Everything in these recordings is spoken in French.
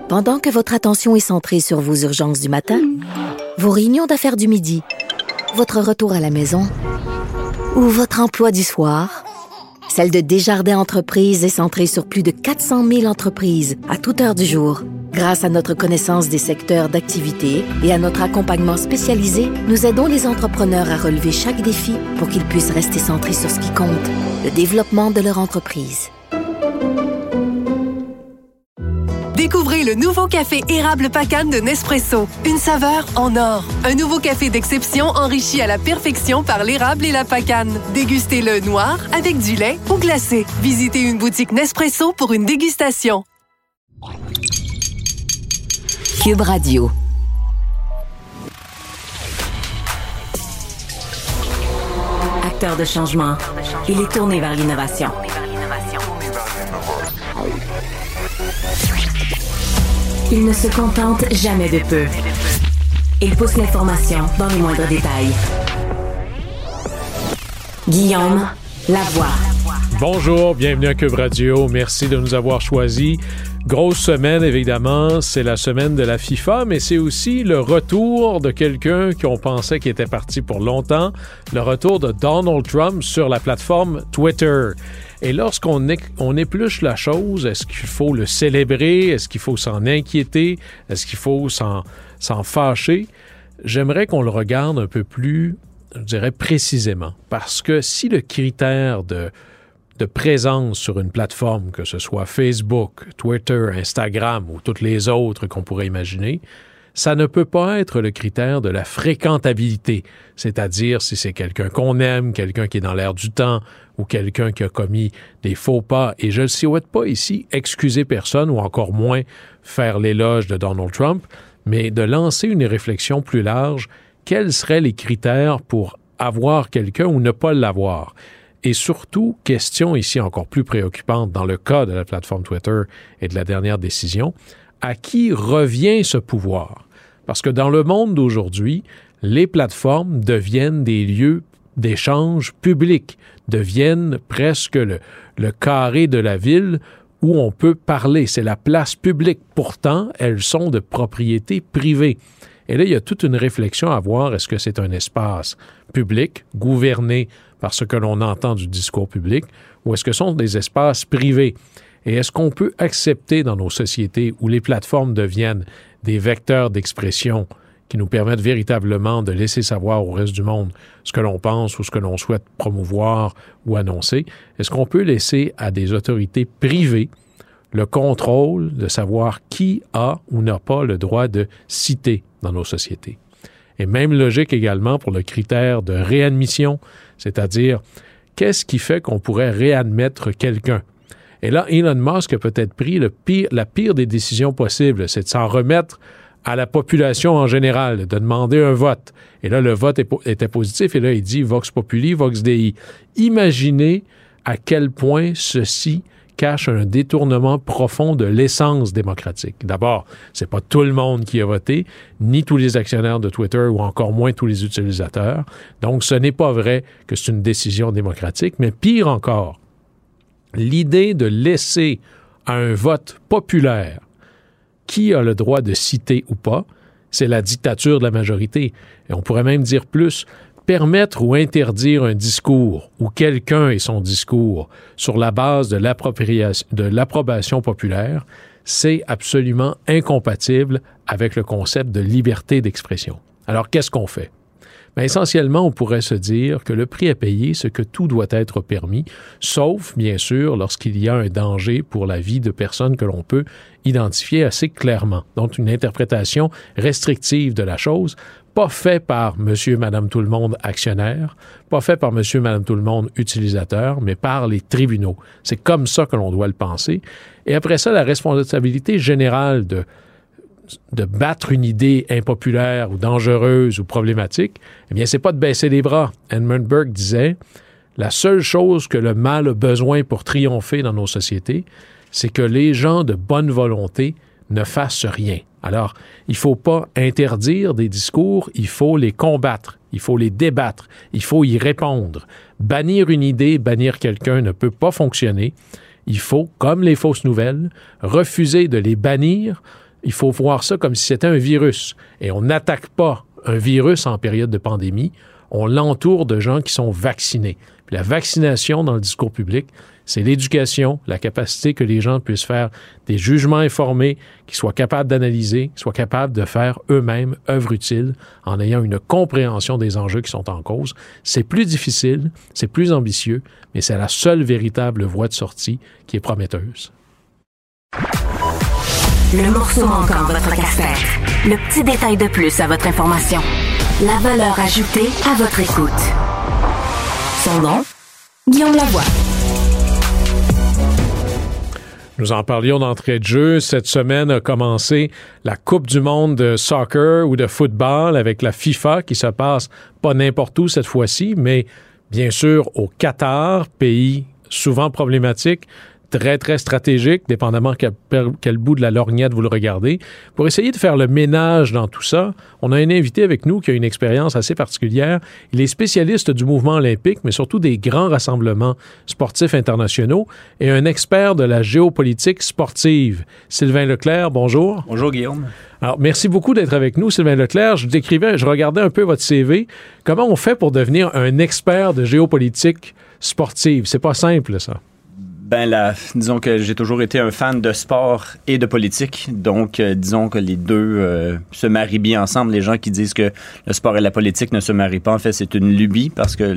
Pendant que votre attention est centrée sur vos urgences du matin, vos réunions d'affaires du midi, votre retour à la maison ou votre emploi du soir, celle de Desjardins Entreprises est centrée sur plus de 400 000 entreprises à toute heure du jour. Grâce à notre connaissance des secteurs d'activité et à notre accompagnement spécialisé, nous aidons les entrepreneurs à relever chaque défi pour qu'ils puissent rester centrés sur ce qui compte, le développement de leur entreprise. Découvrez le nouveau café érable Pacane de Nespresso. Une saveur en or. Un nouveau café d'exception enrichi à la perfection par l'érable et la pacane. Dégustez-le noir, avec du lait ou glacé. Visitez une boutique Nespresso pour une dégustation. Cube Radio. Acteur de changement, il est tourné vers l'innovation. Il ne se contente jamais de peu. Il pousse l'information dans les moindres détails. Guillaume Lavoie. Bonjour, bienvenue à Cube Radio. Merci de nous avoir choisis. Grosse semaine, évidemment. C'est la semaine de la FIFA, mais c'est aussi le retour de quelqu'un qu'on pensait qu'il était parti pour longtemps. Le retour de Donald Trump sur la plateforme Twitter. Et lorsqu'on épluche la chose, est-ce qu'il faut le célébrer? Est-ce qu'il faut s'en inquiéter? Est-ce qu'il faut s'en fâcher? J'aimerais qu'on le regarde un peu plus, je dirais, précisément. Parce que si le critère de présence sur une plateforme, que ce soit Facebook, Twitter, Instagram ou toutes les autres qu'on pourrait imaginer, ça ne peut pas être le critère de la fréquentabilité, c'est-à-dire si c'est quelqu'un qu'on aime, quelqu'un qui est dans l'air du temps ou quelqu'un qui a commis des faux pas. Et je ne souhaite pas ici excuser personne ou encore moins faire l'éloge de Donald Trump, mais de lancer une réflexion plus large. Quels seraient les critères pour avoir quelqu'un ou ne pas l'avoir? Et surtout, question ici encore plus préoccupante dans le cas de la plateforme Twitter et de la dernière décision, à qui revient ce pouvoir? Parce que dans le monde d'aujourd'hui, les plateformes deviennent des lieux d'échange publics, deviennent presque le carré de la ville où on peut parler. C'est la place publique. Pourtant, elles sont de propriété privée. Et là, il y a toute une réflexion à avoir. Est-ce que c'est un espace public, gouverné par ce que l'on entend du discours public, ou est-ce que ce sont des espaces privés? Et est-ce qu'on peut accepter dans nos sociétés où les plateformes deviennent des vecteurs d'expression qui nous permettent véritablement de laisser savoir au reste du monde ce que l'on pense ou ce que l'on souhaite promouvoir ou annoncer? Est-ce qu'on peut laisser à des autorités privées le contrôle de savoir qui a ou n'a pas le droit de citer dans nos sociétés? Et même logique également pour le critère de réadmission, c'est-à-dire qu'est-ce qui fait qu'on pourrait réadmettre quelqu'un? Et là, Elon Musk a peut-être pris la pire des décisions possibles, c'est de s'en remettre à la population en général, de demander un vote. Et là, le vote était positif, et là, il dit « Vox Populi, Vox Dei ». Imaginez à quel point ceci cache un détournement profond de l'essence démocratique. D'abord, c'est pas tout le monde qui a voté, ni tous les actionnaires de Twitter, ou encore moins tous les utilisateurs. Donc, ce n'est pas vrai que c'est une décision démocratique, mais pire encore, l'idée de laisser à un vote populaire qui a le droit de citer ou pas, c'est la dictature de la majorité. Et on pourrait même dire plus, permettre ou interdire un discours ou quelqu'un et son discours sur la base de l'approbation populaire, c'est absolument incompatible avec le concept de liberté d'expression. Alors, qu'est-ce qu'on fait? Bien, essentiellement, on pourrait se dire que le prix à payer, c'est que tout doit être permis, sauf, bien sûr, lorsqu'il y a un danger pour la vie de personnes que l'on peut identifier assez clairement. Donc, une interprétation restrictive de la chose, pas fait par monsieur, madame, tout le monde actionnaire, pas fait par monsieur, madame, tout le monde utilisateur, mais par les tribunaux. C'est comme ça que l'on doit le penser. Et après ça, la responsabilité générale de battre une idée impopulaire ou dangereuse ou problématique, eh bien, c'est pas de baisser les bras. Edmund Burke disait, la seule chose que le mal a besoin pour triompher dans nos sociétés, c'est que les gens de bonne volonté ne fassent rien. Alors, il faut pas interdire des discours, il faut les combattre, il faut les débattre, il faut y répondre. Bannir une idée, bannir quelqu'un ne peut pas fonctionner. Il faut, comme les fausses nouvelles, refuser de les bannir, il faut voir ça comme si c'était un virus. Et on n'attaque pas un virus en période de pandémie, on l'entoure de gens qui sont vaccinés. Puis la vaccination dans le discours public, c'est l'éducation, la capacité que les gens puissent faire des jugements informés, qu'ils soient capables d'analyser, qu'ils soient capables de faire eux-mêmes œuvre utile en ayant une compréhension des enjeux qui sont en cause. C'est plus difficile, c'est plus ambitieux, mais c'est la seule véritable voie de sortie qui est prometteuse. Le morceau manquant de votre casse-tête. Le petit détail de plus à votre information. La valeur ajoutée à votre écoute. Son nom, Guillaume Lavoie. Nous en parlions d'entrée de jeu. Cette semaine a commencé la Coupe du monde de soccer ou de football avec la FIFA qui se passe pas n'importe où cette fois-ci, mais bien sûr au Qatar, pays souvent problématique, très, très stratégique, dépendamment quel bout de la lorgnette vous le regardez. Pour essayer de faire le ménage dans tout ça, on a un invité avec nous qui a une expérience assez particulière. Il est spécialiste du mouvement olympique, mais surtout des grands rassemblements sportifs internationaux et un expert de la géopolitique sportive. Sylvain Leclerc, bonjour. Bonjour Guillaume. Alors, merci beaucoup d'être avec nous, Sylvain Leclerc. Je regardais un peu votre CV. Comment on fait pour devenir un expert de géopolitique sportive? C'est pas simple, ça. Disons que j'ai toujours été un fan de sport et de politique. Donc, disons que les deux se marient bien ensemble. Les gens qui disent que le sport et la politique ne se marient pas, en fait, c'est une lubie parce que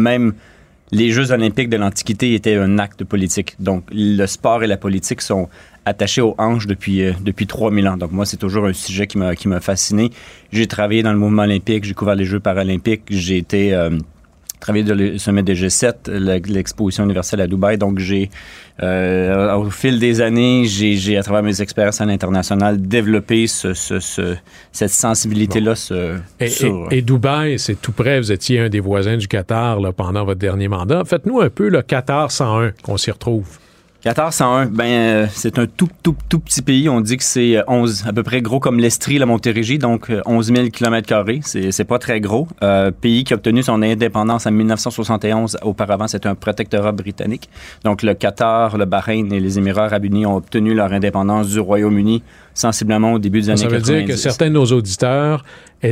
les Jeux olympiques de l'Antiquité étaient un acte politique. Donc, le sport et la politique sont attachés aux hanches depuis 3000 ans. Donc, moi, c'est toujours un sujet qui m'a fasciné. J'ai travaillé dans le mouvement olympique, j'ai couvert les Jeux paralympiques, j'ai été... travaillé dans le sommet des G7, l'exposition universelle à Dubaï. Donc, au fil des années, j'ai à travers mes expériences à l'international, développé cette sensibilité-là. Et Dubaï, c'est tout près. Vous étiez un des voisins du Qatar là, pendant votre dernier mandat. Faites-nous un peu le Qatar 101 qu'on s'y retrouve. Qatar 101, c'est un tout petit pays. On dit que c'est à peu près gros comme l'Estrie, la Montérégie, donc 11 000 km². C'est pas très gros. Pays qui a obtenu son indépendance en 1971. Auparavant, c'était un protectorat britannique. Donc, le Qatar, le Bahreïn et les Émirats arabes unis ont obtenu leur indépendance du Royaume-Uni sensiblement au début des années 90. Ça veut dire que certains de nos auditeurs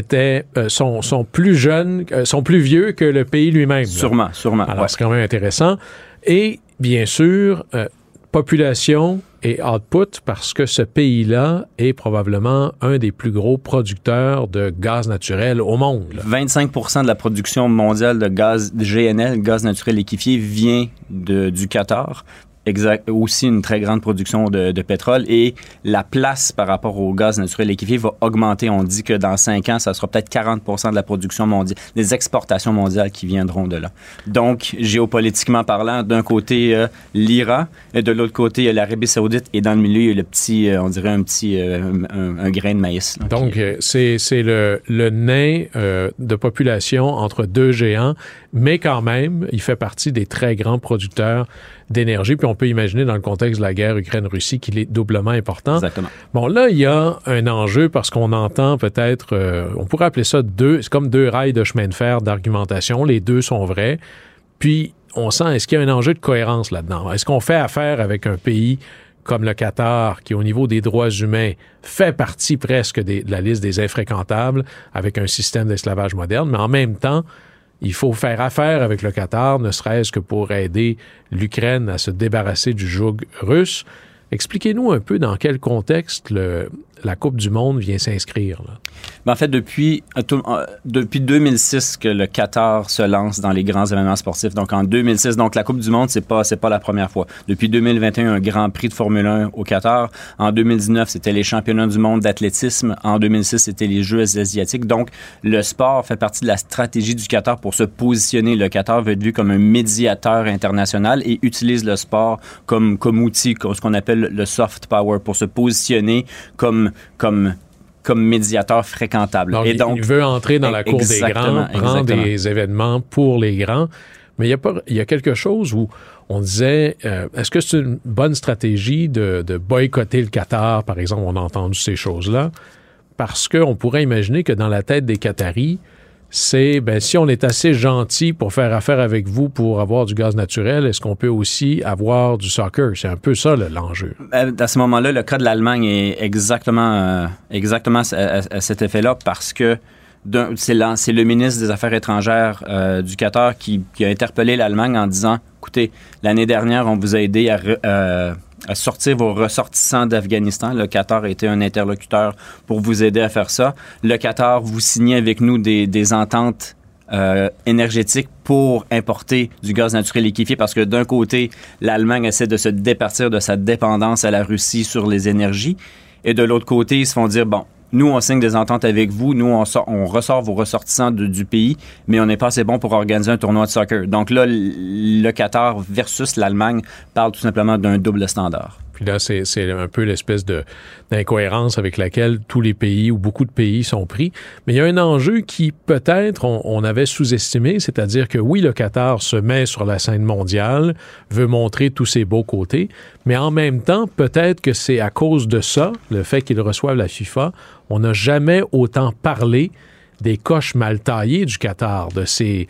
sont plus jeunes, sont plus vieux que le pays lui-même. Sûrement. Alors, c'est quand même intéressant. Et, bien sûr... population et output parce que ce pays-là est probablement un des plus gros producteurs de gaz naturel au monde. 25% de la production mondiale de gaz GNL, gaz naturel liquéfié, vient du Qatar. Aussi une très grande production de pétrole et la place par rapport au gaz naturel liquéfié va augmenter. On dit que dans 5 ans, ça sera peut-être 40% de la production mondiale, des exportations mondiales qui viendront de là. Donc, géopolitiquement parlant, d'un côté, l'Iran et de l'autre côté, l'Arabie saoudite et dans le milieu, il y a le petit, on dirait un grain de maïs. Là, donc, c'est le nain de population entre deux géants, mais quand même, il fait partie des très grands producteurs d'énergie, puis on peut imaginer dans le contexte de la guerre Ukraine-Russie qu'il est doublement important. Exactement. Bon, là, il y a un enjeu parce qu'on entend peut-être, on pourrait appeler ça c'est comme deux rails de chemin de fer d'argumentation, les deux sont vrais, puis on sent, est-ce qu'il y a un enjeu de cohérence là-dedans? Est-ce qu'on fait affaire avec un pays comme le Qatar, qui au niveau des droits humains fait partie presque de la liste des infréquentables avec un système d'esclavage moderne, mais en même temps, il faut faire affaire avec le Qatar, ne serait-ce que pour aider l'Ukraine à se débarrasser du joug russe. Expliquez-nous un peu dans quel contexte la Coupe du monde vient s'inscrire, là. En fait, depuis 2006 que le Qatar se lance dans les grands événements sportifs. Donc, en 2006, donc la Coupe du monde, c'est pas la première fois. Depuis 2021, un Grand Prix de Formule 1 au Qatar. En 2019, c'était les championnats du monde d'athlétisme. En 2006, c'était les Jeux asiatiques. Donc, le sport fait partie de la stratégie du Qatar pour se positionner. Le Qatar veut être vu comme un médiateur international et utilise le sport comme outil, ce qu'on appelle le soft power, pour se positionner comme médiateur fréquentable. Donc, il veut entrer dans la cour des grands, prendre des événements pour les grands. Mais il y a quelque chose où on disait, est-ce que c'est une bonne stratégie de boycotter le Qatar, par exemple? On a entendu ces choses-là. Parce qu'on pourrait imaginer que dans la tête des Qataris, c'est, si on est assez gentil pour faire affaire avec vous pour avoir du gaz naturel, est-ce qu'on peut aussi avoir du soccer? C'est un peu ça, l'enjeu. À ce moment-là, le cas de l'Allemagne est exactement à cet effet-là parce que c'est le ministre des Affaires étrangères du Qatar qui a interpellé l'Allemagne en disant, écoutez, l'année dernière, on vous a aidé à sortir vos ressortissants d'Afghanistan. Le Qatar a été un interlocuteur pour vous aider à faire ça. Le Qatar, vous signez avec nous des ententes énergétiques pour importer du gaz naturel liquéfié parce que d'un côté, l'Allemagne essaie de se départir de sa dépendance à la Russie sur les énergies et de l'autre côté, ils se font dire, bon, nous, on signe des ententes avec vous. Nous, on ressort vos ressortissants du pays, mais on n'est pas assez bon pour organiser un tournoi de soccer. Donc là, le Qatar versus l'Allemagne parle tout simplement d'un double standard. Puis là, c'est un peu l'espèce d'incohérence avec laquelle tous les pays ou beaucoup de pays sont pris. Mais il y a un enjeu qui, peut-être, on avait sous-estimé, c'est-à-dire que oui, le Qatar se met sur la scène mondiale, veut montrer tous ses beaux côtés, mais en même temps, peut-être que c'est à cause de ça, le fait qu'ils reçoivent la FIFA, on n'a jamais autant parlé des coches mal taillées du Qatar, de ces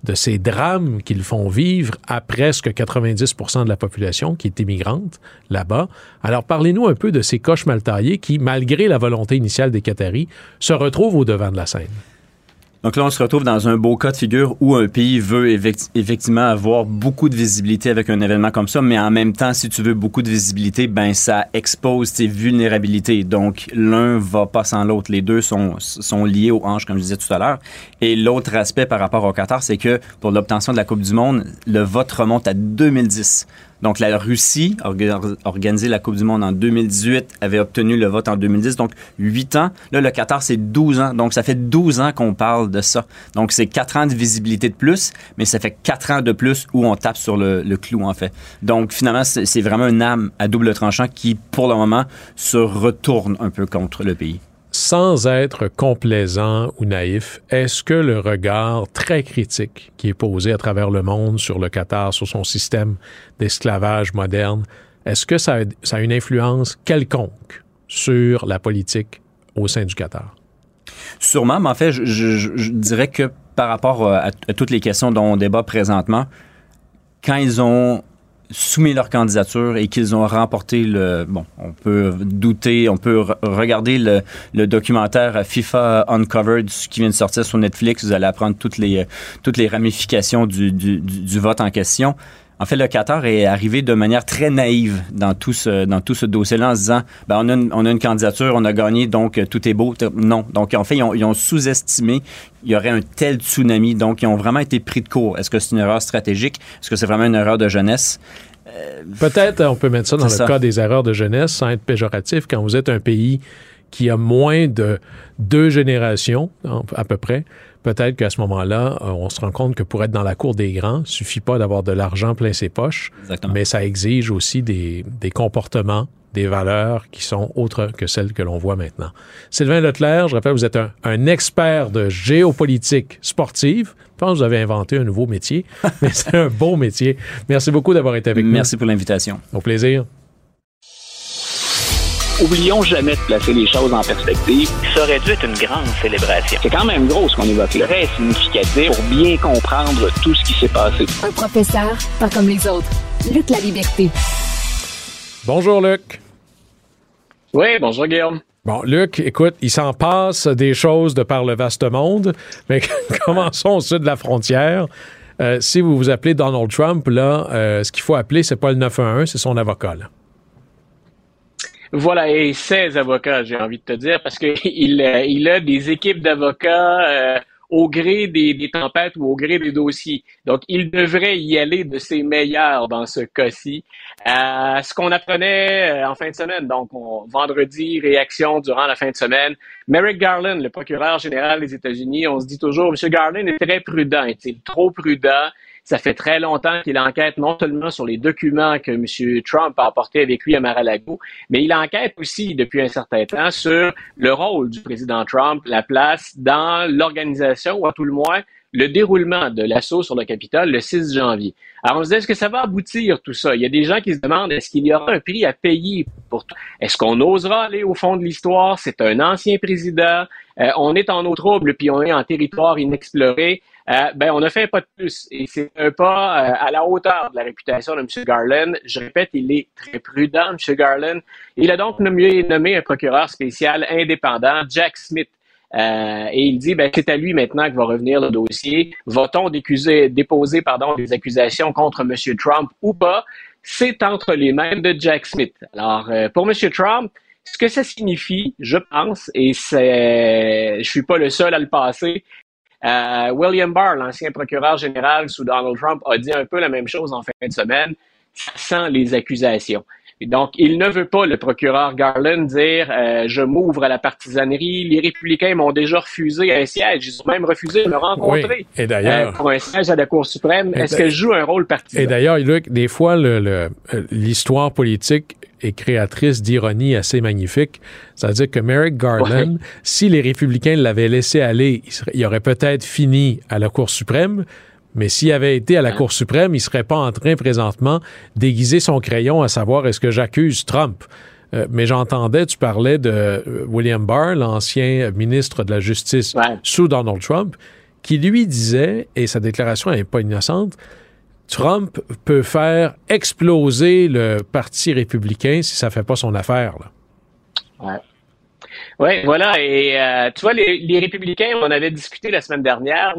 drames qu'ils font vivre à presque 90% de la population qui est immigrante là-bas. Alors, parlez-nous un peu de ces coches mal taillées qui, malgré la volonté initiale des Qataris, se retrouvent au devant de la scène. Donc là, on se retrouve dans un beau cas de figure où un pays veut effectivement avoir beaucoup de visibilité avec un événement comme ça, mais en même temps, si tu veux beaucoup de visibilité, ça expose tes vulnérabilités. Donc, l'un va pas sans l'autre. Les deux sont liés aux hanches, comme je disais tout à l'heure. Et l'autre aspect par rapport au Qatar, c'est que pour l'obtention de la Coupe du Monde, le vote remonte à 2010. Donc, la Russie a organisé la Coupe du Monde en 2018, avait obtenu le vote en 2010, donc 8 ans. Là, le Qatar, c'est 12 ans. Donc, ça fait 12 ans qu'on parle de ça. Donc, c'est 4 ans de visibilité de plus, mais ça fait 4 ans de plus où on tape sur le clou, en fait. Donc, finalement, c'est vraiment une arme à double tranchant qui, pour le moment, se retourne un peu contre le pays. Sans être complaisant ou naïf, est-ce que le regard très critique qui est posé à travers le monde sur le Qatar, sur son système d'esclavage moderne, est-ce que ça a une influence quelconque sur la politique au sein du Qatar? Sûrement, mais en fait, je dirais que par rapport à toutes les questions dont on débat présentement, quand ils ont soumis leur candidature et qu'ils ont remporté on peut douter, on peut regarder le documentaire FIFA Uncovered qui vient de sortir sur Netflix. Vous allez apprendre toutes les ramifications du vote en question. En fait, le Qatar est arrivé de manière très naïve dans tout ce dossier-là en se disant on a une candidature, on a gagné, donc tout est beau. Non. Donc, en fait, ils ont sous-estimé il y aurait un tel tsunami. Donc, ils ont vraiment été pris de court. Est-ce que c'est une erreur stratégique? Est-ce que c'est vraiment une erreur de jeunesse? Peut-être on peut mettre ça dans le cas des erreurs de jeunesse sans être péjoratif. Quand vous êtes un pays qui a moins de 2 générations, à peu près, peut-être qu'à ce moment-là, on se rend compte que pour être dans la cour des grands, il ne suffit pas d'avoir de l'argent plein ses poches, Exactement. Mais ça exige aussi des comportements, des valeurs qui sont autres que celles que l'on voit maintenant. Sylvain Leclerc, je rappelle, vous êtes un expert de géopolitique sportive. Je pense que vous avez inventé un nouveau métier, mais c'est un beau métier. Merci beaucoup d'avoir été avec nous. Merci pour l'invitation. Au plaisir. Oublions jamais de placer les choses en perspective. Ça aurait dû être une grande célébration. C'est quand même gros ce qu'on évoque là. Très significatif pour bien comprendre tout ce qui s'est passé. Un professeur, pas comme les autres. Luc La Liberté. Bonjour, Luc. Oui, bonjour Guillaume. Bon, Luc, écoute, il s'en passe des choses de par le vaste monde, mais commençons au sud de la frontière. Si vous vous appelez Donald Trump, là, ce qu'il faut appeler, c'est pas le 911, c'est son avocat, là. Voilà, et 16 avocats, j'ai envie de te dire, parce que il a des équipes d'avocats au gré des tempêtes ou au gré des dossiers. Donc, il devrait y aller de ses meilleurs dans ce cas-ci. Ce qu'on apprenait en fin de semaine, donc vendredi, réaction durant la fin de semaine. Merrick Garland, le procureur général des États-Unis, on se dit toujours, M. Garland est très prudent, est-il trop prudent? Ça fait très longtemps qu'il enquête non seulement sur les documents que M. Trump a apportés avec lui à Mar-a-Lago, mais il enquête aussi depuis un certain temps sur le rôle du président Trump, la place dans l'organisation, ou à tout le moins le déroulement de l'assaut sur le Capitole le 6 janvier. Alors, on se dit, est-ce que ça va aboutir, tout ça? Il y a des gens qui se demandent, est-ce qu'il y aura un prix à payer pour tout? Est-ce qu'on osera aller au fond de l'histoire? C'est un ancien président. On est en eau trouble, puis on est en territoire inexploré. On a fait un pas de plus. Et c'est un pas à la hauteur de la réputation de M. Garland. Je répète, il est très prudent, M. Garland. Il a donc nommé un procureur spécial indépendant, Jack Smith. Et il dit, c'est à lui maintenant que va revenir le dossier. Va-t-on déposer des accusations contre M. Trump ou pas? C'est entre les mains de Jack Smith. Alors, pour M. Trump, ce que ça signifie, je pense, et je suis pas le seul à le passer, William Barr, l'ancien procureur général sous Donald Trump, a dit un peu la même chose en fin de semaine, sans les accusations. Et donc, il ne veut pas, le procureur Garland, dire je m'ouvre à la partisanerie. Les républicains m'ont déjà refusé un siège. Ils ont même refusé de me rencontrer. Oui. Et d'ailleurs, pour un siège à la Cour suprême. Est-ce que je joue un rôle partisan? Et d'ailleurs, Luc, des fois, l'histoire politique est créatrice d'ironie assez magnifique. C'est-à-dire que Merrick Garland, si les républicains l'avaient laissé aller, il aurait peut-être fini à la Cour suprême. Mais s'il avait été à la Cour suprême, il ne serait pas en train présentement d'aiguiser son crayon à savoir est-ce que j'accuse Trump. Mais j'entendais, tu parlais de William Barr, l'ancien ministre de la Justice sous Donald Trump, qui lui disait, et sa déclaration n'est pas innocente, Trump peut faire exploser le Parti républicain si ça ne fait pas son affaire. Oui, voilà. Et tu vois, les républicains, on avait discuté la semaine dernière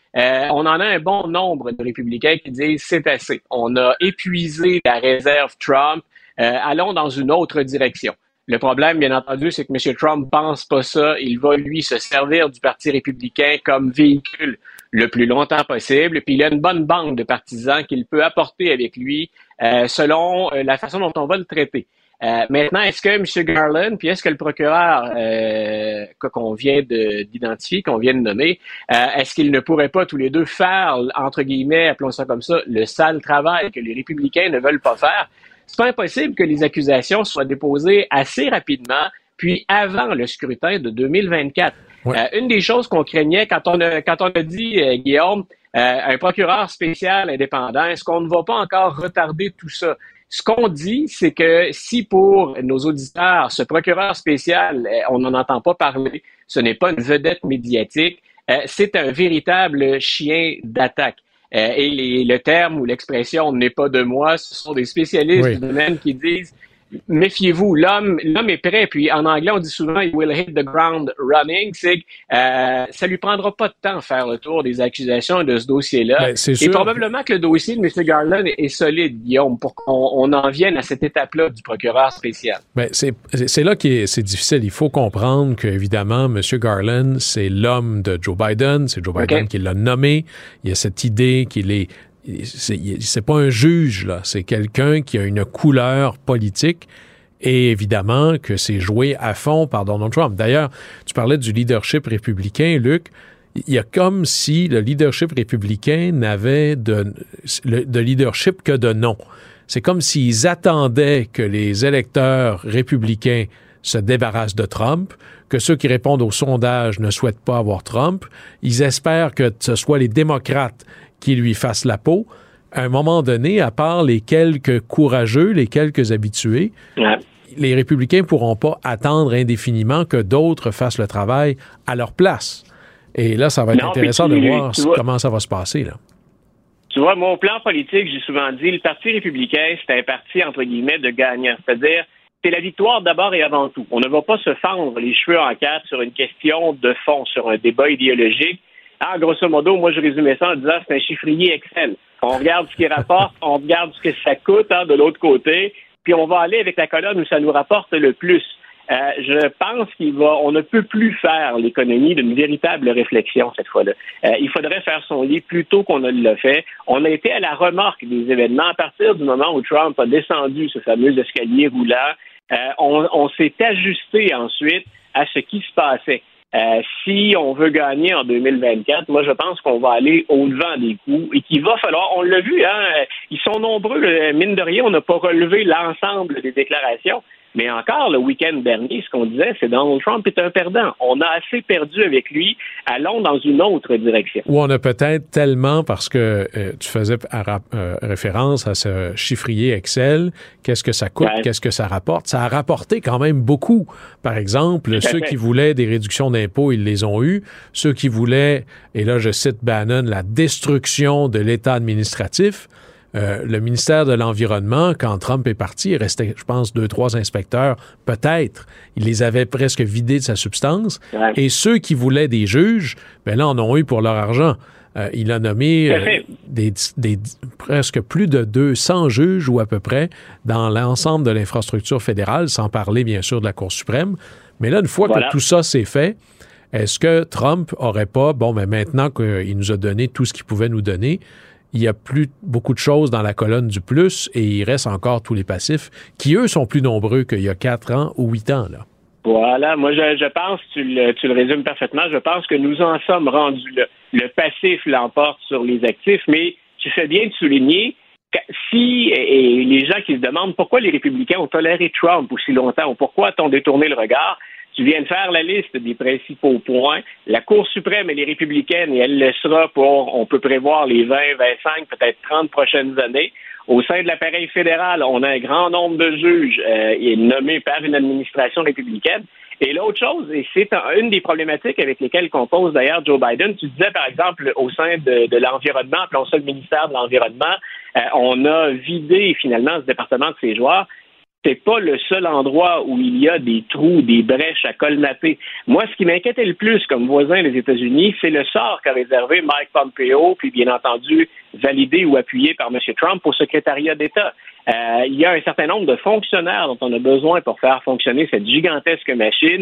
on en a un bon nombre de républicains qui disent c'est assez. On a épuisé la réserve Trump. Allons dans une autre direction. Le problème, bien entendu, c'est que M. Trump pense pas ça. Il va, lui, se servir du Parti républicain comme véhicule le plus longtemps possible. Puis il a une bonne bande de partisans qu'il peut apporter avec lui selon la façon dont on va le traiter. Maintenant, est-ce que M. Garland, puis est-ce que le procureur qu'on vient d'identifier, qu'on vient de nommer, est-ce qu'ils ne pourraient pas tous les deux faire, entre guillemets, appelons ça comme ça, le sale travail que les républicains ne veulent pas faire? C'est pas impossible que les accusations soient déposées assez rapidement, puis avant le scrutin de 2024. Une des choses qu'on craignait quand on a dit, Guillaume, un procureur spécial indépendant, est-ce qu'on ne va pas encore retarder tout ça? Ce qu'on dit, c'est que si pour nos auditeurs, ce procureur spécial, on n'en entend pas parler, ce n'est pas une vedette médiatique, c'est un véritable chien d'attaque. Et le terme ou l'expression n'est pas de moi, ce sont des spécialistes du domaine qui disent méfiez-vous, l'homme est prêt. Puis en anglais, on dit souvent il will hit the ground running. C'est que ça lui prendra pas de temps à faire le tour des accusations de ce dossier-là. Et probablement que le dossier de M. Garland est solide, Guillaume, pour qu'on en vienne à cette étape-là du procureur spécial. C'est là que c'est difficile. Il faut comprendre qu'évidemment, M. Garland, c'est l'homme de Joe Biden. C'est Joe Biden qui l'a nommé. Il y a cette idée qu'il est... C'est pas un juge, là. C'est quelqu'un qui a une couleur politique et évidemment que c'est joué à fond par Donald Trump. D'ailleurs, tu parlais du leadership républicain, Luc. Il y a comme si le leadership républicain n'avait de leadership que de nom. C'est comme s'ils attendaient que les électeurs républicains se débarrassent de Trump, que ceux qui répondent aux sondages ne souhaitent pas avoir Trump. Ils espèrent que ce soit les démocrates qui lui fassent la peau. À un moment donné, à part les quelques courageux, les quelques habitués, les républicains ne pourront pas attendre indéfiniment que d'autres fassent le travail à leur place. Et là, ça va être intéressant de voir comment ça va se passer, là. Tu vois, mon plan politique, j'ai souvent dit, le Parti républicain, c'est un parti, entre guillemets, de gagnants. C'est-à-dire, c'est la victoire d'abord et avant tout. On ne va pas se fendre les cheveux en quatre sur une question de fond, sur un débat idéologique. Grosso modo, moi, je résumais ça en disant c'est un chiffrier Excel. On regarde ce qui rapporte, on regarde ce que ça coûte de l'autre côté, puis on va aller avec la colonne où ça nous rapporte le plus. Je pense on ne peut plus faire l'économie d'une véritable réflexion cette fois-là. Il faudrait faire son lit plus tôt qu'on ne l'a fait. On a été à la remorque des événements à partir du moment où Trump a descendu ce fameux escalier roulant. On s'est ajusté ensuite à ce qui se passait. Si on veut gagner en 2024, moi je pense qu'on va aller au-devant des coups et qu'il va falloir, on l'a vu, ils sont nombreux, mine de rien, on n'a pas relevé l'ensemble des déclarations, Mais encore, le week-end dernier, ce qu'on disait, c'est Donald Trump est un perdant. On a assez perdu avec lui. Allons dans une autre direction. Ou on a peut-être tellement, parce que tu faisais référence à ce chiffrier Excel, qu'est-ce que ça coûte, qu'est-ce que ça rapporte. Ça a rapporté quand même beaucoup. Par exemple, ceux qui voulaient des réductions d'impôts, ils les ont eues. Ceux qui voulaient, et là je cite Bannon, la destruction de l'État administratif, le ministère de l'Environnement, quand Trump est parti, il restait, je pense, 2-3 inspecteurs, peut-être. Il les avait presque vidés de sa substance. Ouais. Et ceux qui voulaient des juges, ben là, en ont eu pour leur argent. Il a nommé presque plus de 200 juges, ou à peu près, dans l'ensemble de l'infrastructure fédérale, sans parler, bien sûr, de la Cour suprême. Mais là, une fois que tout ça s'est fait, est-ce que Trump aurait pas, maintenant qu'il nous a donné tout ce qu'il pouvait nous donner, il n'y a plus beaucoup de choses dans la colonne du plus et il reste encore tous les passifs qui, eux, sont plus nombreux qu'il y a 4 ans ou 8 ans, là. Voilà. Moi, je pense, tu le résumes parfaitement, je pense que nous en sommes rendus là. Le passif l'emporte sur les actifs, mais tu fais bien de souligner et les gens qui se demandent pourquoi les républicains ont toléré Trump aussi longtemps ou pourquoi a-t-on détourné le regard. Tu viens de faire la liste des principaux points. La Cour suprême, elle est républicaine et elle le sera on peut prévoir les 20, 25, peut-être 30 prochaines années. Au sein de l'appareil fédéral, on a un grand nombre de juges nommés par une administration républicaine. Et l'autre chose, et c'est une des problématiques avec lesquelles compose d'ailleurs Joe Biden, tu disais par exemple au sein de l'environnement, appelons ça le ministère de l'Environnement, on a vidé finalement ce département de ses joueurs. C'est pas le seul endroit où il y a des trous, des brèches à colmater. Moi, ce qui m'inquiétait le plus comme voisin des États-Unis, c'est le sort qu'a réservé Mike Pompeo, puis bien entendu validé ou appuyé par M. Trump au secrétariat d'État. Il y a un certain nombre de fonctionnaires dont on a besoin pour faire fonctionner cette gigantesque machine.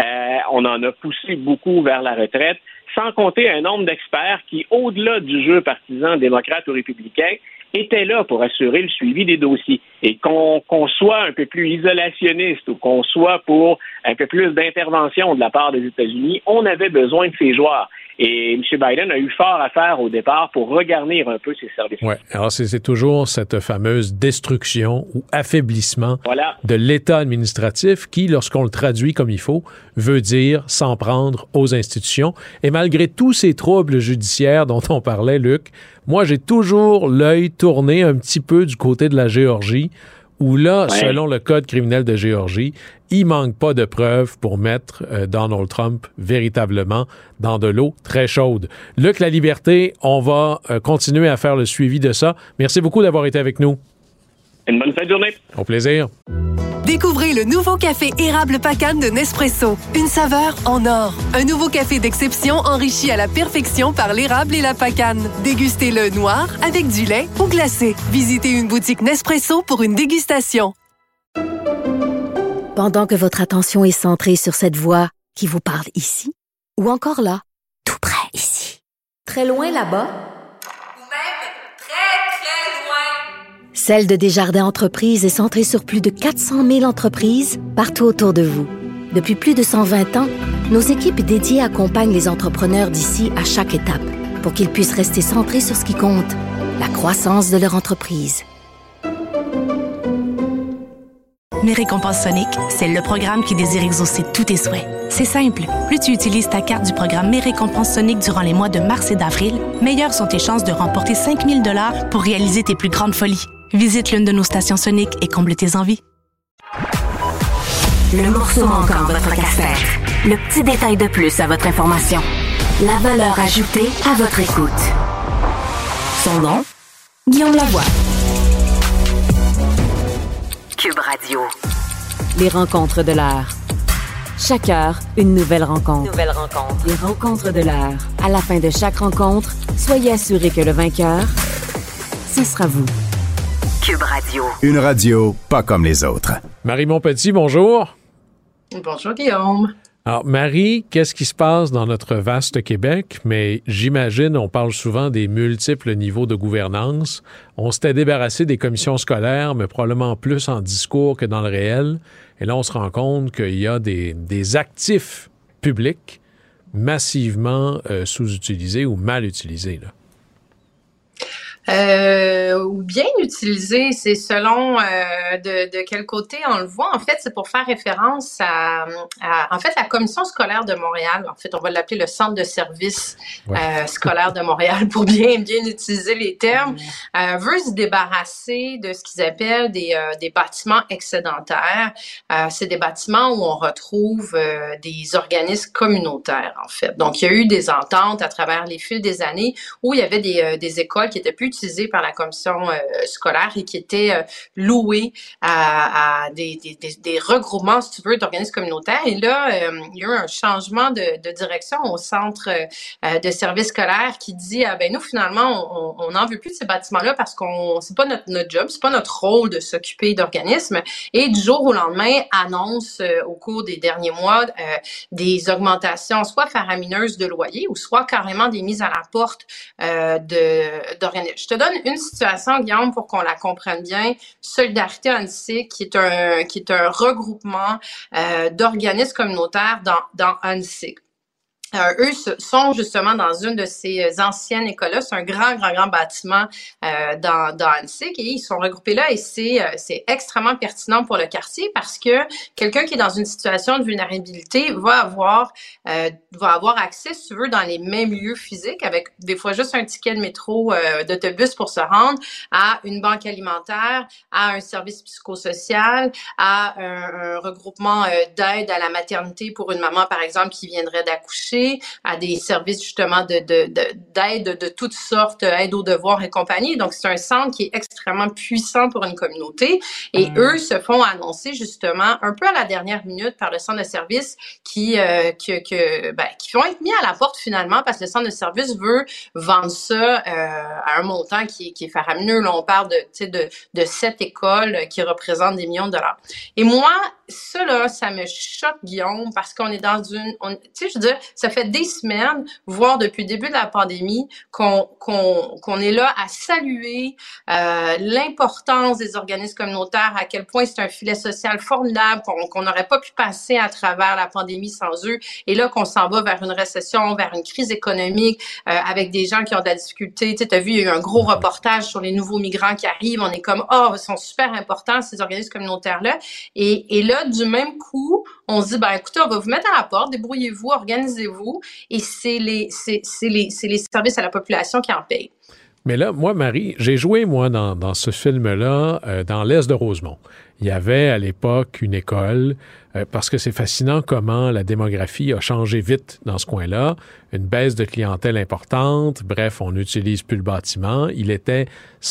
On en a poussé beaucoup vers la retraite, sans compter un nombre d'experts qui, au-delà du jeu partisan démocrate ou républicain, étaient là pour assurer le suivi des dossiers. Et qu'on soit un peu plus isolationniste ou qu'on soit pour un peu plus d'intervention de la part des États-Unis, on avait besoin de ces joueurs. Et M. Biden a eu fort à faire au départ pour regarnir un peu ses services. Oui, alors c'est toujours cette fameuse destruction ou affaiblissement de l'État administratif qui, lorsqu'on le traduit comme il faut, veut dire s'en prendre aux institutions. Et malgré tous ces troubles judiciaires dont on parlait, Luc, moi, j'ai toujours l'œil tourné un petit peu du côté de la Géorgie, où là, selon le Code criminel de Géorgie, il manque pas de preuves pour mettre Donald Trump véritablement dans de l'eau très chaude. Luc, La Liberté, on va continuer à faire le suivi de ça. Merci beaucoup d'avoir été avec nous. Une bonne fin de journée. Au plaisir. Découvrez le nouveau café érable Pacane de Nespresso. Une saveur en or. Un nouveau café d'exception enrichi à la perfection par l'érable et la pacane. Dégustez-le noir, avec du lait ou glacé. Visitez une boutique Nespresso pour une dégustation. Pendant que votre attention est centrée sur cette voix qui vous parle ici, ou encore là, tout près ici, très loin là-bas, Celle de Desjardins Entreprises est centrée sur plus de 400 000 entreprises partout autour de vous. Depuis plus de 120 ans, nos équipes dédiées accompagnent les entrepreneurs d'ici à chaque étape pour qu'ils puissent rester centrés sur ce qui compte, la croissance de leur entreprise. Mes récompenses Sonic, c'est le programme qui désire exaucer tous tes souhaits. C'est simple. Plus tu utilises ta carte du programme Mes récompenses Sonic durant les mois de mars et d'avril, meilleures sont tes chances de remporter 5 000 $ pour réaliser tes plus grandes folies. Visite l'une de nos stations Sonic et comble tes envies. Le morceau manquant de votre casse-tête. Le petit détail de plus à votre information. La valeur ajoutée à votre écoute. Son nom, Guillaume Lavoie. Cube Radio. Les rencontres de l'heure. Chaque heure, une nouvelle rencontre. Les rencontres de l'heure. À la fin de chaque rencontre, soyez assurés que le vainqueur, ce sera vous. Cube Radio. Une radio pas comme les autres. Marie Montpetit, bonjour. Bonjour Guillaume. Alors Marie, qu'est-ce qui se passe dans notre vaste Québec? Mais j'imagine, on parle souvent des multiples niveaux de gouvernance. On s'était débarrassé des commissions scolaires, mais probablement plus en discours que dans le réel. Et là, on se rend compte qu'il y a des actifs publics massivement sous-utilisés ou mal utilisés, là. Ou bien utilisé, c'est selon de quel côté on le voit. En fait, c'est pour faire référence à en fait, la Commission scolaire de Montréal. En fait, on va l'appeler le Centre de services scolaire de Montréal pour bien utiliser les termes. Veut se débarrasser de ce qu'ils appellent des bâtiments excédentaires. C'est des bâtiments où on retrouve des organismes communautaires, en fait. Donc, il y a eu des ententes à travers les fils des années où il y avait des écoles qui étaient plus utilisées par la commission scolaire et qui étaient louées à des regroupements, si tu veux, d'organismes communautaires. Et là, il y a eu un changement de direction au centre de services scolaires qui dit nous finalement on n'en veut plus de ces bâtiments-là parce qu'on c'est pas notre job, c'est pas notre rôle de s'occuper d'organismes. Et du jour au lendemain annonce au cours des derniers mois des augmentations soit faramineuses de loyer ou soit carrément des mises à la porte d'organismes. Je te donne une situation, Guillaume, pour qu'on la comprenne bien. Solidarité Annecy, qui est un regroupement d'organismes communautaires dans Annecy. Eux sont justement dans une de ces anciennes écoles-là. C'est un grand bâtiment dans Annecy et ils sont regroupés là et c'est extrêmement pertinent pour le quartier parce que quelqu'un qui est dans une situation de vulnérabilité va avoir accès, si tu veux, dans les mêmes lieux physiques avec des fois juste un ticket de métro, d'autobus pour se rendre à une banque alimentaire, à un service psychosocial, à un regroupement d'aide à la maternité pour une maman, par exemple, qui viendrait d'accoucher, à des services justement d'aide de toutes sortes, aide aux devoirs et compagnie. Donc, c'est un centre qui est extrêmement puissant pour une communauté et eux se font annoncer justement un peu à la dernière minute par le centre de service qui vont être mis à la porte finalement parce que le centre de service veut vendre ça à un montant qui est faramineux. Là, on parle de 7 écoles qui représentent des millions de dollars. Et moi, ça là, ça me choque, Guillaume, parce qu'on est dans je veux dire, ça fait des semaines, voire depuis le début de la pandémie, qu'on est là à saluer l'importance des organismes communautaires, à quel point c'est un filet social formidable, qu'on n'aurait pas pu passer à travers la pandémie sans eux, et là qu'on s'en va vers une récession, vers une crise économique, avec des gens qui ont de la difficulté. Tu sais, t'as vu, il y a eu un gros reportage sur les nouveaux migrants qui arrivent, on est comme, ils sont super importants, ces organismes communautaires-là, et là, du même coup, on se dit, écoutez, on va vous mettre à la porte, débrouillez-vous, organisez-vous, et c'est les services à la population qui en payent. Mais là, moi, Marie, j'ai joué, moi, dans ce film-là, dans l'Est de Rosemont. Il y avait à l'époque une école, parce que c'est fascinant comment la démographie a changé vite dans ce coin-là, une baisse de clientèle importante, bref, on n'utilise plus le bâtiment. Il était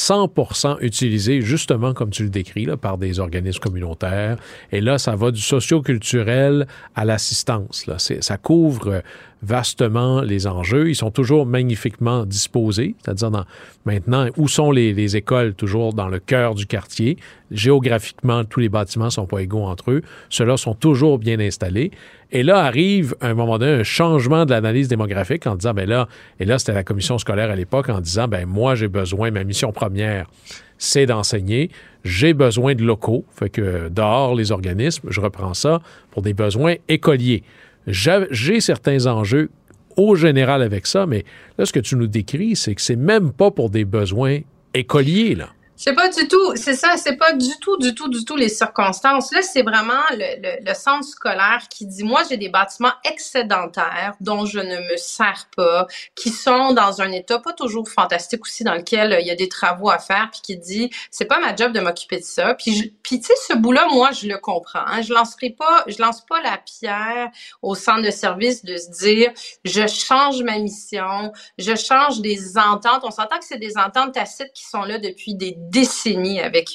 100% utilisé, justement, comme tu le décris, là, par des organismes communautaires. Et là, ça va du socio-culturel à l'assistance. Là. Ça couvre vastement les enjeux. Ils sont toujours magnifiquement disposés, c'est-à-dire maintenant, où sont les écoles? Toujours dans le cœur du quartier. Géographiquement, tous les bâtiments ne sont pas égaux entre eux. Ceux-là sont toujours bien installés. Et là arrive, à un moment donné, un changement de l'analyse démographique en disant, et là, c'était la commission scolaire à l'époque, en disant, moi, j'ai besoin, ma mission première, c'est d'enseigner. J'ai besoin de locaux. Fait que dehors, les organismes, je reprends ça pour des besoins écoliers. J'ai certains enjeux au général avec ça, mais là, ce que tu nous décris, c'est que c'est même pas pour des besoins écoliers, là. C'est pas du tout, c'est ça, c'est pas du tout les circonstances. Là, c'est vraiment le centre scolaire qui dit, moi, j'ai des bâtiments excédentaires dont je ne me sers pas, qui sont dans un état pas toujours fantastique aussi, dans lequel il y a des travaux à faire, puis qui dit, c'est pas ma job de m'occuper de ça. Puis tu sais, ce bout-là, moi, je le comprends. Hein. Je lance pas la pierre au centre de service de se dire, je change ma mission, je change des ententes. On s'entend que c'est des ententes tacites qui sont là depuis des décennies avec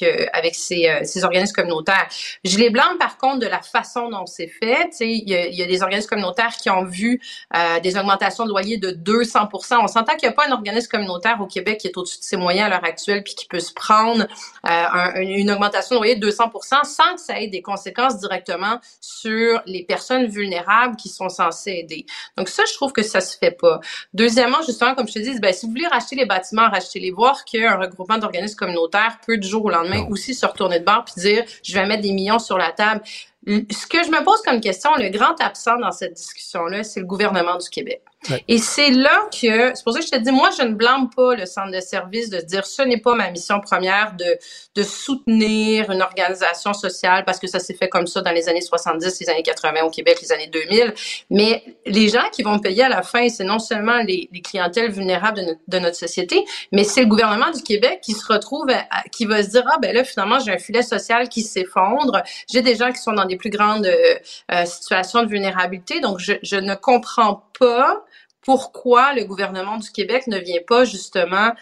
ces organismes communautaires. Je les blâme par contre de la façon dont c'est fait. Tu sais, il y a des organismes communautaires qui ont vu des augmentations de loyer de 200%. On s'entend qu'il n'y a pas un organisme communautaire au Québec qui est au-dessus de ses moyens à l'heure actuelle puis qui peut se prendre une augmentation de loyer de 200% sans que ça ait des conséquences directement sur les personnes vulnérables qui sont censées aider. Donc ça, je trouve que ça se fait pas. Deuxièmement, justement, comme je te dis, si vous voulez racheter les bâtiments, rachetez-les, voir qu'un regroupement d'organismes communautaires peut du jour au lendemain aussi se retourner de bord puis dire, je vais mettre des millions sur la table. Ce que je me pose comme question, le grand absent dans cette discussion-là, c'est le gouvernement du Québec. Ouais. Et c'est là que, c'est pour ça que je te dis, moi, je ne blâme pas le centre de service de dire, ce n'est pas ma mission première de soutenir une organisation sociale parce que ça s'est fait comme ça dans les années 70, les années 80 au Québec, les années 2000. Mais les gens qui vont payer à la fin, c'est non seulement les clientèles vulnérables de notre société, mais c'est le gouvernement du Québec qui se retrouve, qui va se dire, ah, ben là, finalement, j'ai un filet social qui s'effondre. J'ai des gens qui sont dans des plus grandes situations de vulnérabilité. Donc, je ne comprends pas pourquoi le gouvernement du Québec ne vient pas justement,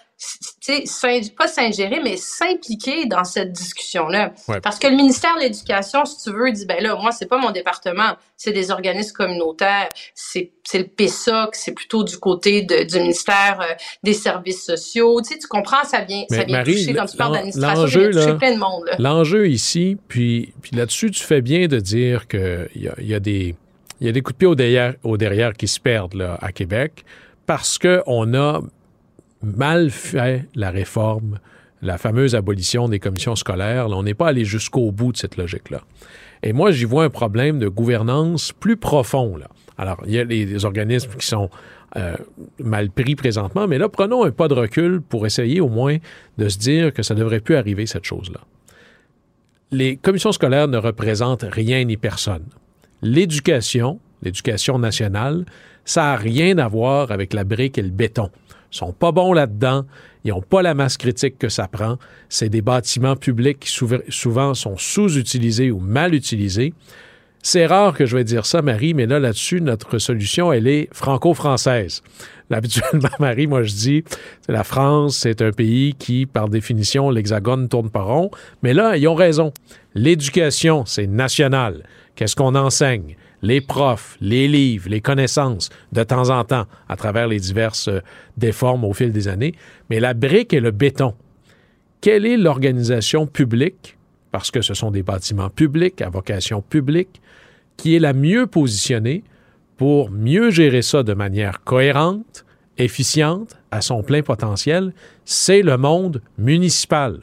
pas s'ingérer, mais s'impliquer dans cette discussion-là. Ouais. Parce que le ministère de l'Éducation, si tu veux, dit, ben là, moi, c'est pas mon département, c'est des organismes communautaires, c'est le PESOC, c'est plutôt du côté du ministère des services sociaux. Tu comprends, ça vient Marie, toucher, quand tu parles d'administration, ça vient toucher plein de monde. Là. L'enjeu ici, puis là-dessus, tu fais bien de dire qu'il y a des coups de pied au derrière qui se perdent là, à Québec parce qu'on a mal fait la réforme, la fameuse abolition des commissions scolaires. Là, on n'est pas allé jusqu'au bout de cette logique-là. Et moi, j'y vois un problème de gouvernance plus profond. Là. Alors, il y a les organismes qui sont mal pris présentement, mais là, prenons un pas de recul pour essayer au moins de se dire que ça ne devrait plus arriver, cette chose-là. Les commissions scolaires ne représentent rien ni personne. L'éducation nationale, ça n'a rien à voir avec la brique et le béton. Ils sont pas bons là-dedans, ils n'ont pas la masse critique que ça prend. C'est des bâtiments publics qui souvent sont sous-utilisés ou mal utilisés. C'est rare que je vais dire ça, Marie, mais là-dessus, notre solution, elle est franco-française. Habituellement, Marie, moi je dis, la France, c'est un pays qui, par définition, l'hexagone ne tourne pas rond. Mais là, ils ont raison. L'éducation, c'est national. Qu'est-ce qu'on enseigne? Les profs, les livres, les connaissances, de temps en temps, à travers les diverses déformes au fil des années. Mais la brique et le béton, quelle est l'organisation publique, parce que ce sont des bâtiments publics, à vocation publique, qui est la mieux positionnée pour mieux gérer ça de manière cohérente, efficiente, à son plein potentiel? C'est le monde municipal.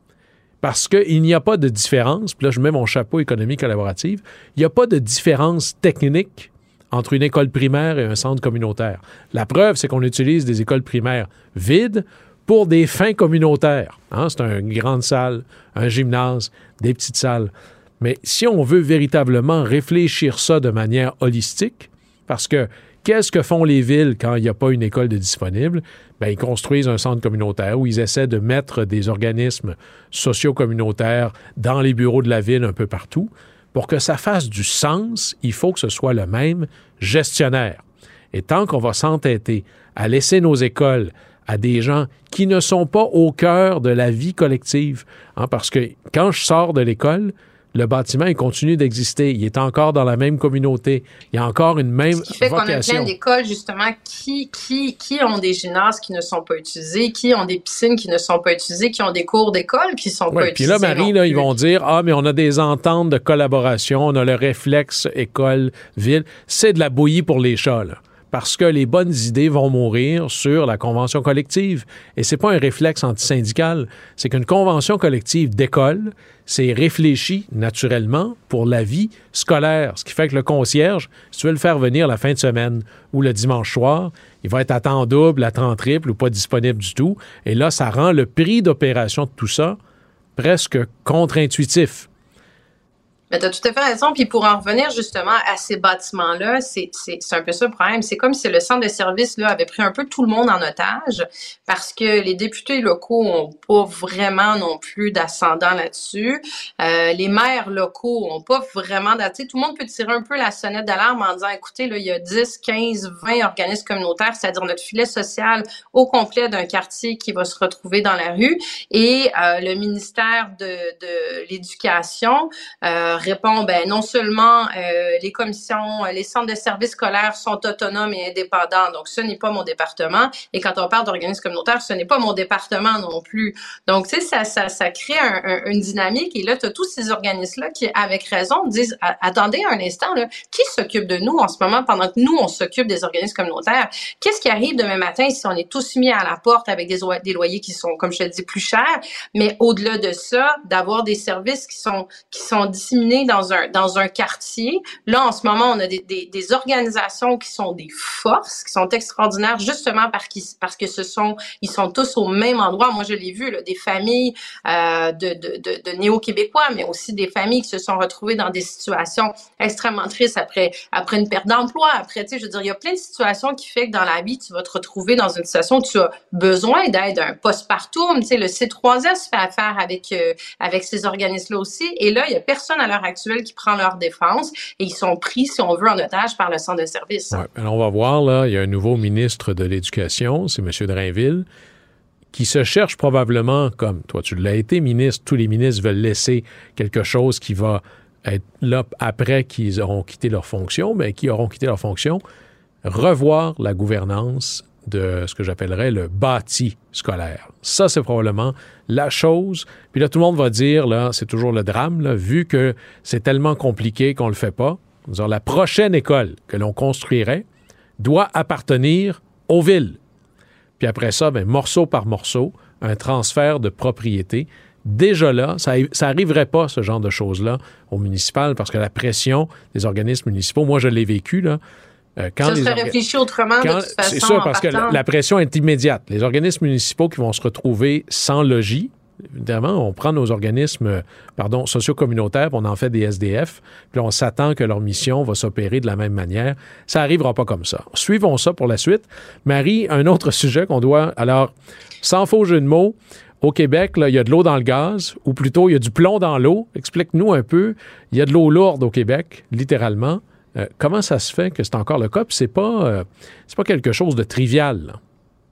Parce qu'il n'y a pas de différence, puis là je mets mon chapeau économie collaborative, il n'y a pas de différence technique entre une école primaire et un centre communautaire. La preuve, c'est qu'on utilise des écoles primaires vides pour des fins communautaires. Hein? C'est une grande salle, un gymnase, des petites salles. Mais si on veut véritablement réfléchir ça de manière holistique, parce que qu'est-ce que font les villes quand il n'y a pas une école de disponible? Bien, ils construisent un centre communautaire où ils essaient de mettre des organismes socio-communautaires dans les bureaux de la ville un peu partout. Pour que ça fasse du sens, il faut que ce soit le même gestionnaire. Et tant qu'on va s'entêter à laisser nos écoles à des gens qui ne sont pas au cœur de la vie collective, hein, parce que quand je sors de l'école, le bâtiment, il continue d'exister. Il est encore dans la même communauté. Il y a encore une même vocation. Ce qui fait qu'on a plein d'écoles, justement, qui ont des gymnases qui ne sont pas utilisés, qui ont des piscines qui ne sont pas utilisées, qui ont des cours d'école qui ne sont pas utilisés. Puis là, Marie, là, ils vont dire, mais on a des ententes de collaboration, on a le réflexe école-ville. C'est de la bouillie pour les chats, là. Parce que les bonnes idées vont mourir sur la convention collective. Et c'est pas un réflexe antisyndical. C'est qu'une convention collective d'école, c'est réfléchi naturellement pour la vie scolaire. Ce qui fait que le concierge, si tu veux le faire venir la fin de semaine ou le dimanche soir, il va être à temps double, à temps triple ou pas disponible du tout. Et là, ça rend le prix d'opération de tout ça presque contre-intuitif. Mais tu as tout à fait raison. Puis pour en revenir justement à ces bâtiments-là, c'est un peu ça le problème. C'est comme si le centre de service là avait pris un peu tout le monde en otage parce que les députés locaux ont pas vraiment non plus d'ascendant là-dessus. Les maires locaux ont pas vraiment d'ascendant. Tout le monde peut tirer un peu la sonnette d'alarme en disant, écoutez, là, il y a 10, 15, 20 organismes communautaires, c'est-à-dire notre filet social au complet d'un quartier qui va se retrouver dans la rue. Et le ministère de l'Éducation répond, non seulement les commissions, les centres de services scolaires sont autonomes et indépendants, donc ce n'est pas mon département. Et quand on parle d'organismes communautaires, ce n'est pas mon département non plus. Donc, tu sais, ça crée une dynamique. Et là, tu as tous ces organismes-là qui, avec raison, disent, attendez un instant, là, qui s'occupe de nous en ce moment pendant que nous, on s'occupe des organismes communautaires? Qu'est-ce qui arrive demain matin si on est tous mis à la porte avec des loyers qui sont, comme je te dis, plus chers? Mais au-delà de ça, d'avoir des services qui sont disséminés disséminés dans un quartier. Là, en ce moment, on a des organisations qui sont des forces, qui sont extraordinaires, justement parce que ils sont tous au même endroit. Moi, je l'ai vu, là, des familles de néo-québécois, mais aussi des familles qui se sont retrouvées dans des situations extrêmement tristes après une perte d'emploi. Après, tu sais, je veux dire, il y a plein de situations qui fait que dans la vie, tu vas te retrouver dans une situation où tu as besoin d'aide, un postpartum. Tu sais, le C3S fait affaire avec ces organismes-là aussi. Et là, il y a personne à l'heure actuelle qui prend leur défense et ils sont pris, si on veut, en otage par le centre de service. Ouais, alors on va voir, là, il y a un nouveau ministre de l'Éducation, c'est M. Drainville, qui se cherche probablement, comme toi tu l'as été ministre, tous les ministres veulent laisser quelque chose qui va être là après qu'ils auront quitté leur fonction, mais qui auront quitté leur fonction, revoir la gouvernance de ce que j'appellerais le bâti scolaire. Ça, c'est probablement la chose. Puis là, tout le monde va dire, là, c'est toujours le drame, là, vu que c'est tellement compliqué qu'on le fait pas. C'est-à-dire, la prochaine école que l'on construirait doit appartenir aux villes. Puis après ça, bien, morceau par morceau, un transfert de propriété. Déjà là, ça n'arriverait pas, ce genre de choses-là, au municipal, parce que la pression des organismes municipaux, moi, je l'ai vécu, là. Ça serait réfléchi autrement, de toute façon. C'est ça, parce que la pression est immédiate. Les organismes municipaux qui vont se retrouver sans logis, évidemment, on prend nos organismes socio-communautaires, on en fait des SDF, puis on s'attend que leur mission va s'opérer de la même manière. Ça n'arrivera pas comme ça. Suivons ça pour la suite. Marie, un autre sujet qu'on doit... Alors, sans faux jeu de mots, au Québec, là, il y a de l'eau dans le gaz, ou plutôt, il y a du plomb dans l'eau. Explique-nous un peu. Il y a de l'eau lourde au Québec, littéralement. Comment ça se fait que c'est encore le cas? Puis c'est pas quelque chose de trivial, là.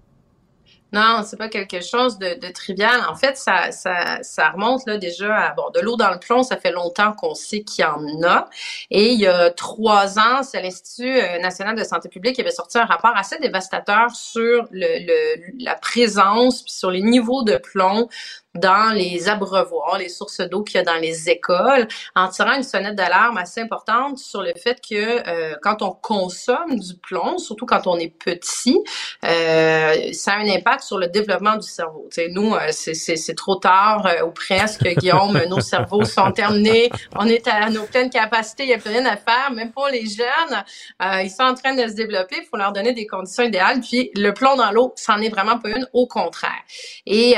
Non, c'est pas quelque chose de trivial. En fait, ça remonte là déjà à de l'eau dans le plomb. Ça fait longtemps qu'on sait qu'il y en a. Et il y a 3 ans, c'est l'Institut national de santé publique qui avait sorti un rapport assez dévastateur sur la présence puis sur les niveaux de plomb dans les abreuvoirs, les sources d'eau qu'il y a dans les écoles, en tirant une sonnette d'alarme assez importante sur le fait que quand on consomme du plomb, surtout quand on est petit, ça a un impact sur le développement du cerveau. Tu sais, nous, c'est trop tard ou presque, Guillaume, nos cerveaux sont terminés, on est à nos pleines capacités, il n'y a plus rien à faire, même pour les jeunes, ils sont en train de se développer, il faut leur donner des conditions idéales, puis le plomb dans l'eau, c'en est vraiment pas une, au contraire. Et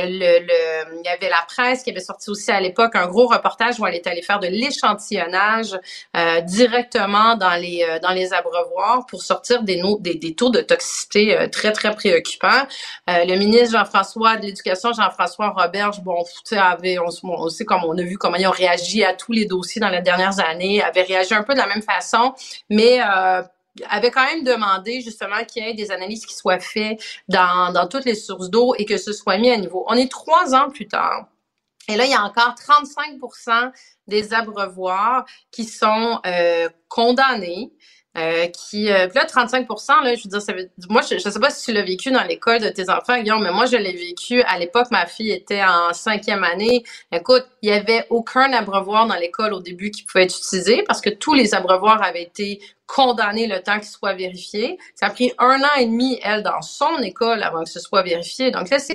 il y avait la presse qui avait sorti aussi à l'époque un gros reportage où elle est allée faire de l'échantillonnage directement dans les abreuvoirs pour sortir des taux de toxicité très, très préoccupants. Le ministre Jean-François de l'Éducation, Jean-François Roberge, on sait comme on a vu comment ils ont réagi à tous les dossiers dans les dernières années, avait réagi un peu de la même façon, mais avait quand même demandé justement qu'il y ait des analyses qui soient faites dans toutes les sources d'eau et que ce soit mis à niveau. On est 3 ans plus tard. Et là, il y a encore 35% des abreuvoirs qui sont condamnés. Puis là, 35%, là, je veux dire, moi, je sais pas si tu l'as vécu dans l'école de tes enfants, Guillaume, mais moi, je l'ai vécu. À l'époque, ma fille était en 5e année. Écoute, il y avait aucun abreuvoir dans l'école au début qui pouvait être utilisé parce que tous les abreuvoirs avaient été condamnés le temps qu'ils soient vérifiés. Ça a pris 1 an et demi, elle, dans son école avant que ce soit vérifié. Donc là,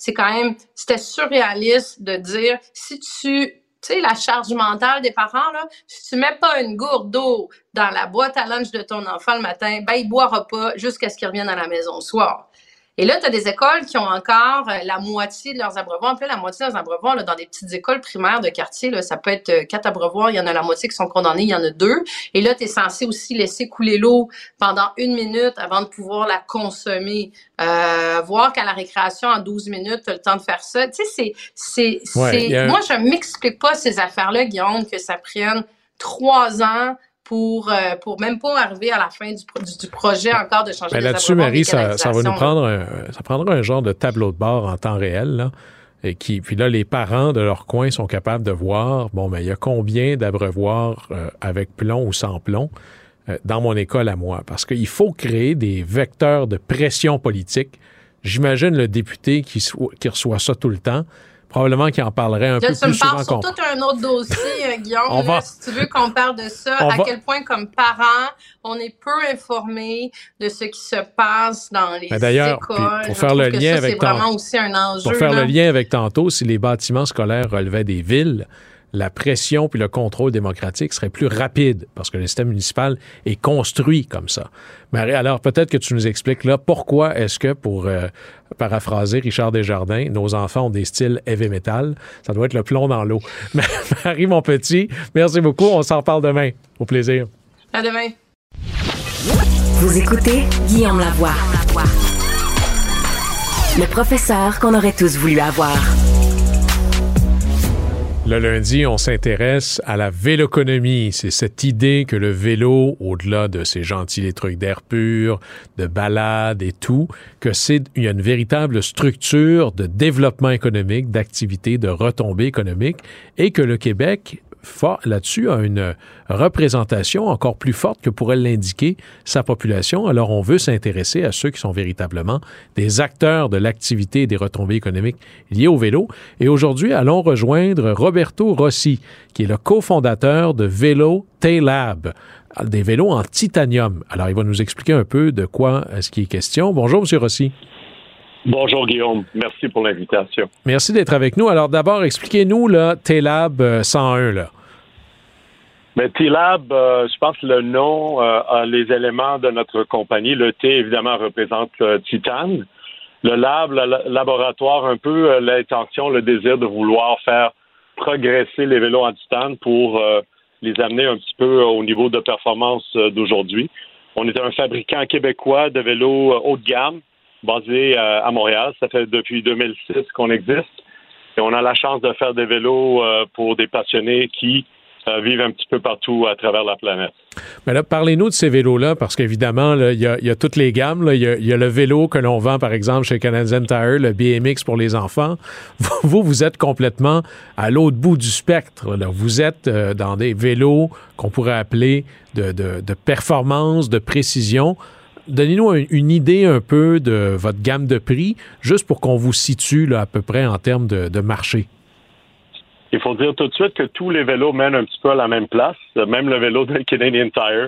c'était surréaliste de dire, si tu sais, la charge mentale des parents, là, si tu mets pas une gourde d'eau dans la boîte à lunch de ton enfant le matin, ben, il boira pas jusqu'à ce qu'il revienne à la maison le soir. Et là, tu as des écoles qui ont encore la moitié de leurs abreuvoirs. En plus, la moitié de leurs abreuvoirs, là, dans des petites écoles primaires de quartier, là, ça peut être 4 abreuvoirs, il y en a la moitié qui sont condamnés, il y en a 2. Et là, tu es censé aussi laisser couler l'eau pendant 1 minute avant de pouvoir la consommer. Voir qu'à la récréation, en 12 minutes, tu as le temps de faire ça. Tu sais, moi, je m'explique pas ces affaires-là, Guillaume, que ça prenne 3 ans pour même pas arriver à la fin du projet encore de changer les abreuvoirs. Là-dessus, Marie, ça va nous prendre ça prendra un genre de tableau de bord en temps réel, là, et puis là, les parents de leur coin sont capables de voir, il y a combien d'abreuvoirs avec plomb ou sans plomb dans mon école à moi, parce qu'il faut créer des vecteurs de pression politique. J'imagine le député qui reçoit ça tout le temps, probablement qu'il en parlerait un peu plus souvent. Tu me parles sur tout un autre dossier, Guillaume. Si tu veux qu'on parle de ça, quel point, comme parents, on est peu informés de ce qui se passe dans les écoles. Pour faire le lien avec c'est vraiment aussi un enjeu. Pour faire le lien avec tantôt, si les bâtiments scolaires relevaient des villes, la pression puis le contrôle démocratique serait plus rapide parce que le système municipal est construit comme ça. Marie, alors peut-être que tu nous expliques là pourquoi est-ce que, pour paraphraser Richard Desjardins, nos enfants ont des styles heavy metal. Ça doit être le plomb dans l'eau. Marie, mon petit, merci beaucoup. On s'en parle demain. Au plaisir. À demain. Vous écoutez Guillaume Lavoie. Le professeur qu'on aurait tous voulu avoir. Le lundi, on s'intéresse à la véloconomie. C'est cette idée que le vélo, au-delà de ces gentils trucs d'air pur, de balade et tout, il y a une véritable structure de développement économique, d'activité, de retombées économiques, et que le Québec, là-dessus, a une représentation encore plus forte que pourrait l'indiquer sa population. Alors, on veut s'intéresser à ceux qui sont véritablement des acteurs de l'activité et des retombées économiques liées au vélo. Et aujourd'hui, allons rejoindre Roberto Rossi, qui est le cofondateur de Vélo Tailab, des vélos en titanium. Alors, il va nous expliquer un peu de quoi est-ce qu'il est question. Bonjour, M. Rossi. Bonjour Guillaume, merci pour l'invitation. Merci d'être avec nous. Alors d'abord, expliquez-nous là, Tailab 101. Là. Mais Tailab, je pense que le nom a les éléments de notre compagnie. Le T, évidemment, représente Titane. Le lab, le laboratoire, un peu l'intention, le désir de vouloir faire progresser les vélos en titane pour les amener un petit peu au niveau de performance d'aujourd'hui. On est un fabricant québécois de vélos haut de gamme, basé à Montréal. Ça fait depuis 2006 qu'on existe. Et on a la chance de faire des vélos pour des passionnés qui vivent un petit peu partout à travers la planète. Mais là, parlez-nous de ces vélos-là, parce qu'évidemment, il y a toutes les gammes. Là. Il y a le vélo que l'on vend, par exemple, chez Canadian Tire, le BMX pour les enfants. Vous êtes complètement à l'autre bout du spectre. Là. Vous êtes dans des vélos qu'on pourrait appeler de performance, de précision. Donnez-nous une idée un peu de votre gamme de prix, juste pour qu'on vous situe là, à peu près en termes de marché. Il faut dire tout de suite que tous les vélos mènent un petit peu à la même place. Même le vélo de Canadian Tire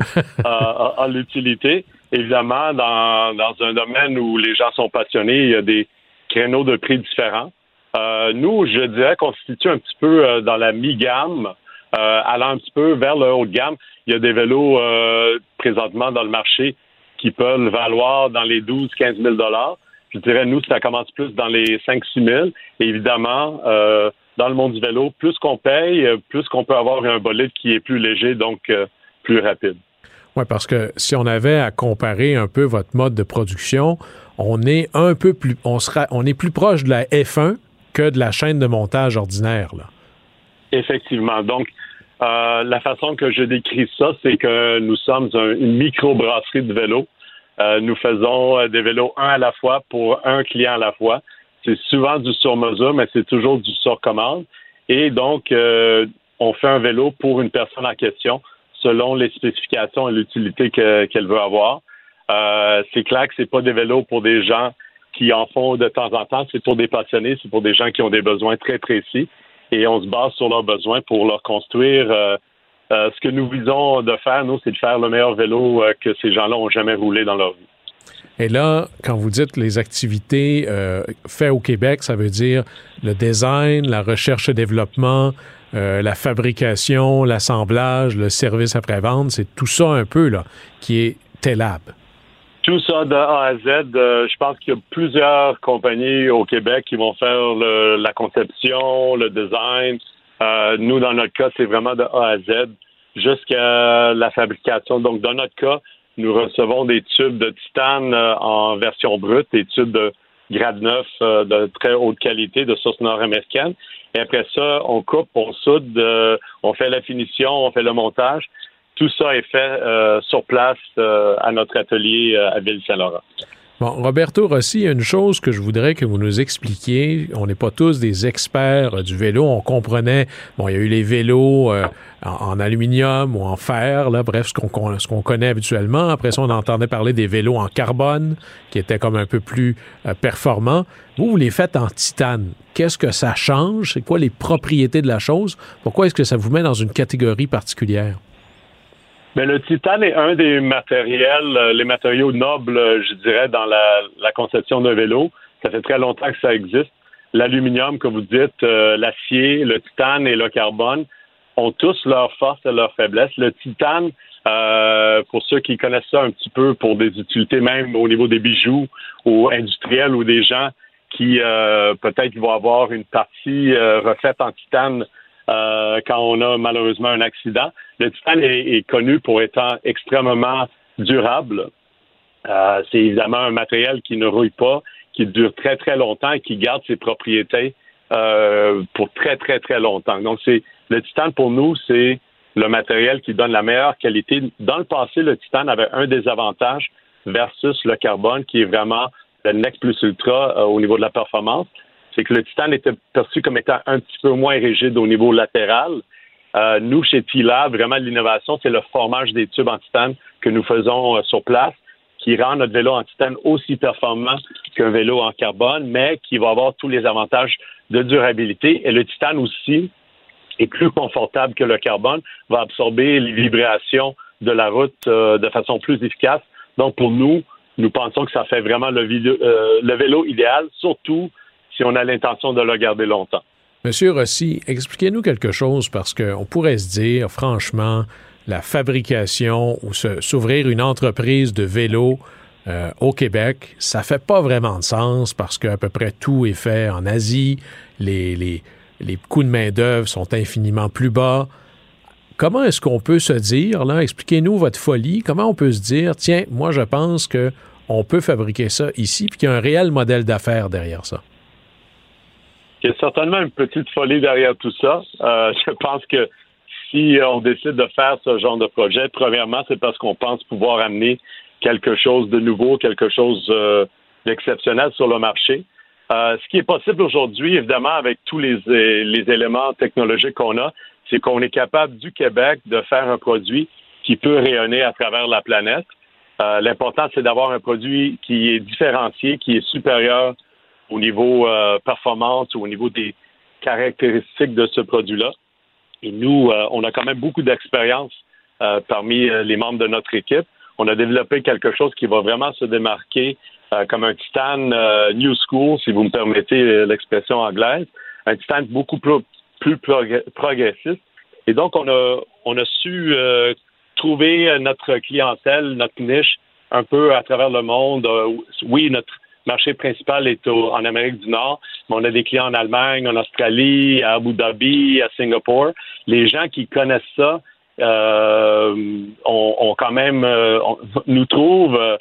a l'utilité. Évidemment, dans un domaine où les gens sont passionnés, il y a des créneaux de prix différents. Nous, je dirais qu'on se situe un petit peu dans la mi-gamme, allant un petit peu vers le haut de gamme. Il y a des vélos présentement dans le marché qui peuvent valoir dans les 12-15 000 $. Je dirais, nous, ça commence plus dans les 5-6 000. Et évidemment, dans le monde du vélo, plus qu'on paye, plus qu'on peut avoir un bolide qui est plus léger, donc plus rapide. Oui, parce que si on avait à comparer un peu votre mode de production, on est un peu plus, on est plus proche de la F1 que de la chaîne de montage ordinaire, là. Effectivement. Donc, la façon que je décris ça, c'est que nous sommes une micro-brasserie de vélos. Nous faisons des vélos un à la fois pour un client à la fois. C'est souvent du sur-mesure, mais c'est toujours du sur-commande. Et donc, on fait un vélo pour une personne en question selon les spécifications et l'utilité qu'elle veut avoir. C'est clair que c'est pas des vélos pour des gens qui en font de temps en temps. C'est pour des passionnés, c'est pour des gens qui ont des besoins très précis. Et on se base sur leurs besoins pour leur construire. Ce que nous visons de faire, nous, c'est de faire le meilleur vélo que ces gens-là ont jamais roulé dans leur vie. Et là, quand vous dites les activités faites au Québec, ça veut dire le design, la recherche et développement, la fabrication, l'assemblage, le service après-vente, c'est tout ça un peu là qui est Tailab. Tout ça de A à Z. Je pense qu'il y a plusieurs compagnies au Québec qui vont faire la conception, le design. Nous, dans notre cas, c'est vraiment de A à Z jusqu'à la fabrication. Donc, dans notre cas, nous recevons des tubes de titane en version brute, des tubes de grade 9 de très haute qualité, de source nord-américaine. Et après ça, on coupe, on soude, on fait la finition, on fait le montage. Tout ça est fait sur place à notre atelier à Ville-Saint-Laurent. Bon, Roberto Rossi, il y a une chose que je voudrais que vous nous expliquiez. On n'est pas tous des experts du vélo. On comprenait, bon, il y a eu les vélos en aluminium ou en fer, là, bref, ce qu'on connaît habituellement. Après ça, on entendait parler des vélos en carbone, qui étaient comme un peu plus performants. Vous les faites en titane. Qu'est-ce que ça change? C'est quoi les propriétés de la chose? Pourquoi est-ce que ça vous met dans une catégorie particulière? Mais le titane est un des matériels, les matériaux nobles, je dirais, dans la conception d'un vélo. Ça fait très longtemps que ça existe. l'aluminium, que vous dites, l'acier, le titane et le carbone ont tous leurs forces et leurs faiblesses. Le titane, pour ceux qui connaissent ça un petit peu pour des utilités même au niveau des bijoux ou industriels ou des gens qui peut-être vont avoir une partie refaite en titane quand on a malheureusement un accident. Le titane est connu pour être extrêmement durable. C'est évidemment un matériel qui ne rouille pas, qui dure très, très longtemps et qui garde ses propriétés pour très, très, très longtemps. Donc, le titane, pour nous, c'est le matériel qui donne la meilleure qualité. Dans le passé, le titane avait un désavantage versus le carbone, qui est vraiment le next plus ultra au niveau de la performance. C'est que le titane était perçu comme étant un petit peu moins rigide au niveau latéral. Nous, chez T-Lab, vraiment, l'innovation, c'est le formage des tubes en titane que nous faisons sur place, qui rend notre vélo en titane aussi performant qu'un vélo en carbone, mais qui va avoir tous les avantages de durabilité. Et le titane aussi est plus confortable que le carbone, va absorber les vibrations de la route de façon plus efficace. Donc, pour nous pensons que ça fait vraiment le vélo idéal, surtout si on a l'intention de le garder longtemps. Monsieur Rossi, expliquez-nous quelque chose, parce qu'on pourrait se dire, franchement, la fabrication ou s'ouvrir une entreprise de vélo au Québec, ça fait pas vraiment de sens parce qu'à peu près tout est fait en Asie, les coûts de main-d'œuvre sont infiniment plus bas. Comment est-ce qu'on peut se dire, là, expliquez-nous votre folie, comment on peut se dire, tiens, moi je pense qu'on peut fabriquer ça ici, puis qu'il y a un réel modèle d'affaires derrière ça? Il y a certainement une petite folie derrière tout ça. Je pense que si on décide de faire ce genre de projet, premièrement, c'est parce qu'on pense pouvoir amener quelque chose de nouveau, quelque chose d'exceptionnel sur le marché. Ce qui est possible aujourd'hui, évidemment, avec tous les éléments technologiques qu'on a, c'est qu'on est capable du Québec de faire un produit qui peut rayonner à travers la planète. L'important, c'est d'avoir un produit qui est différencié, qui est supérieur au niveau performance ou au niveau des caractéristiques de ce produit-là. Et nous, on a quand même beaucoup d'expérience parmi les membres de notre équipe. On a développé quelque chose qui va vraiment se démarquer comme un titane new school, si vous me permettez l'expression anglaise, un titane beaucoup plus progressiste. Et donc, on a su trouver notre clientèle, notre niche un peu à travers le monde. Oui, notre marché principal est en Amérique du Nord, mais on a des clients en Allemagne, en Australie, à Abu Dhabi, à Singapour. Les gens qui connaissent ça ont quand même nous trouvent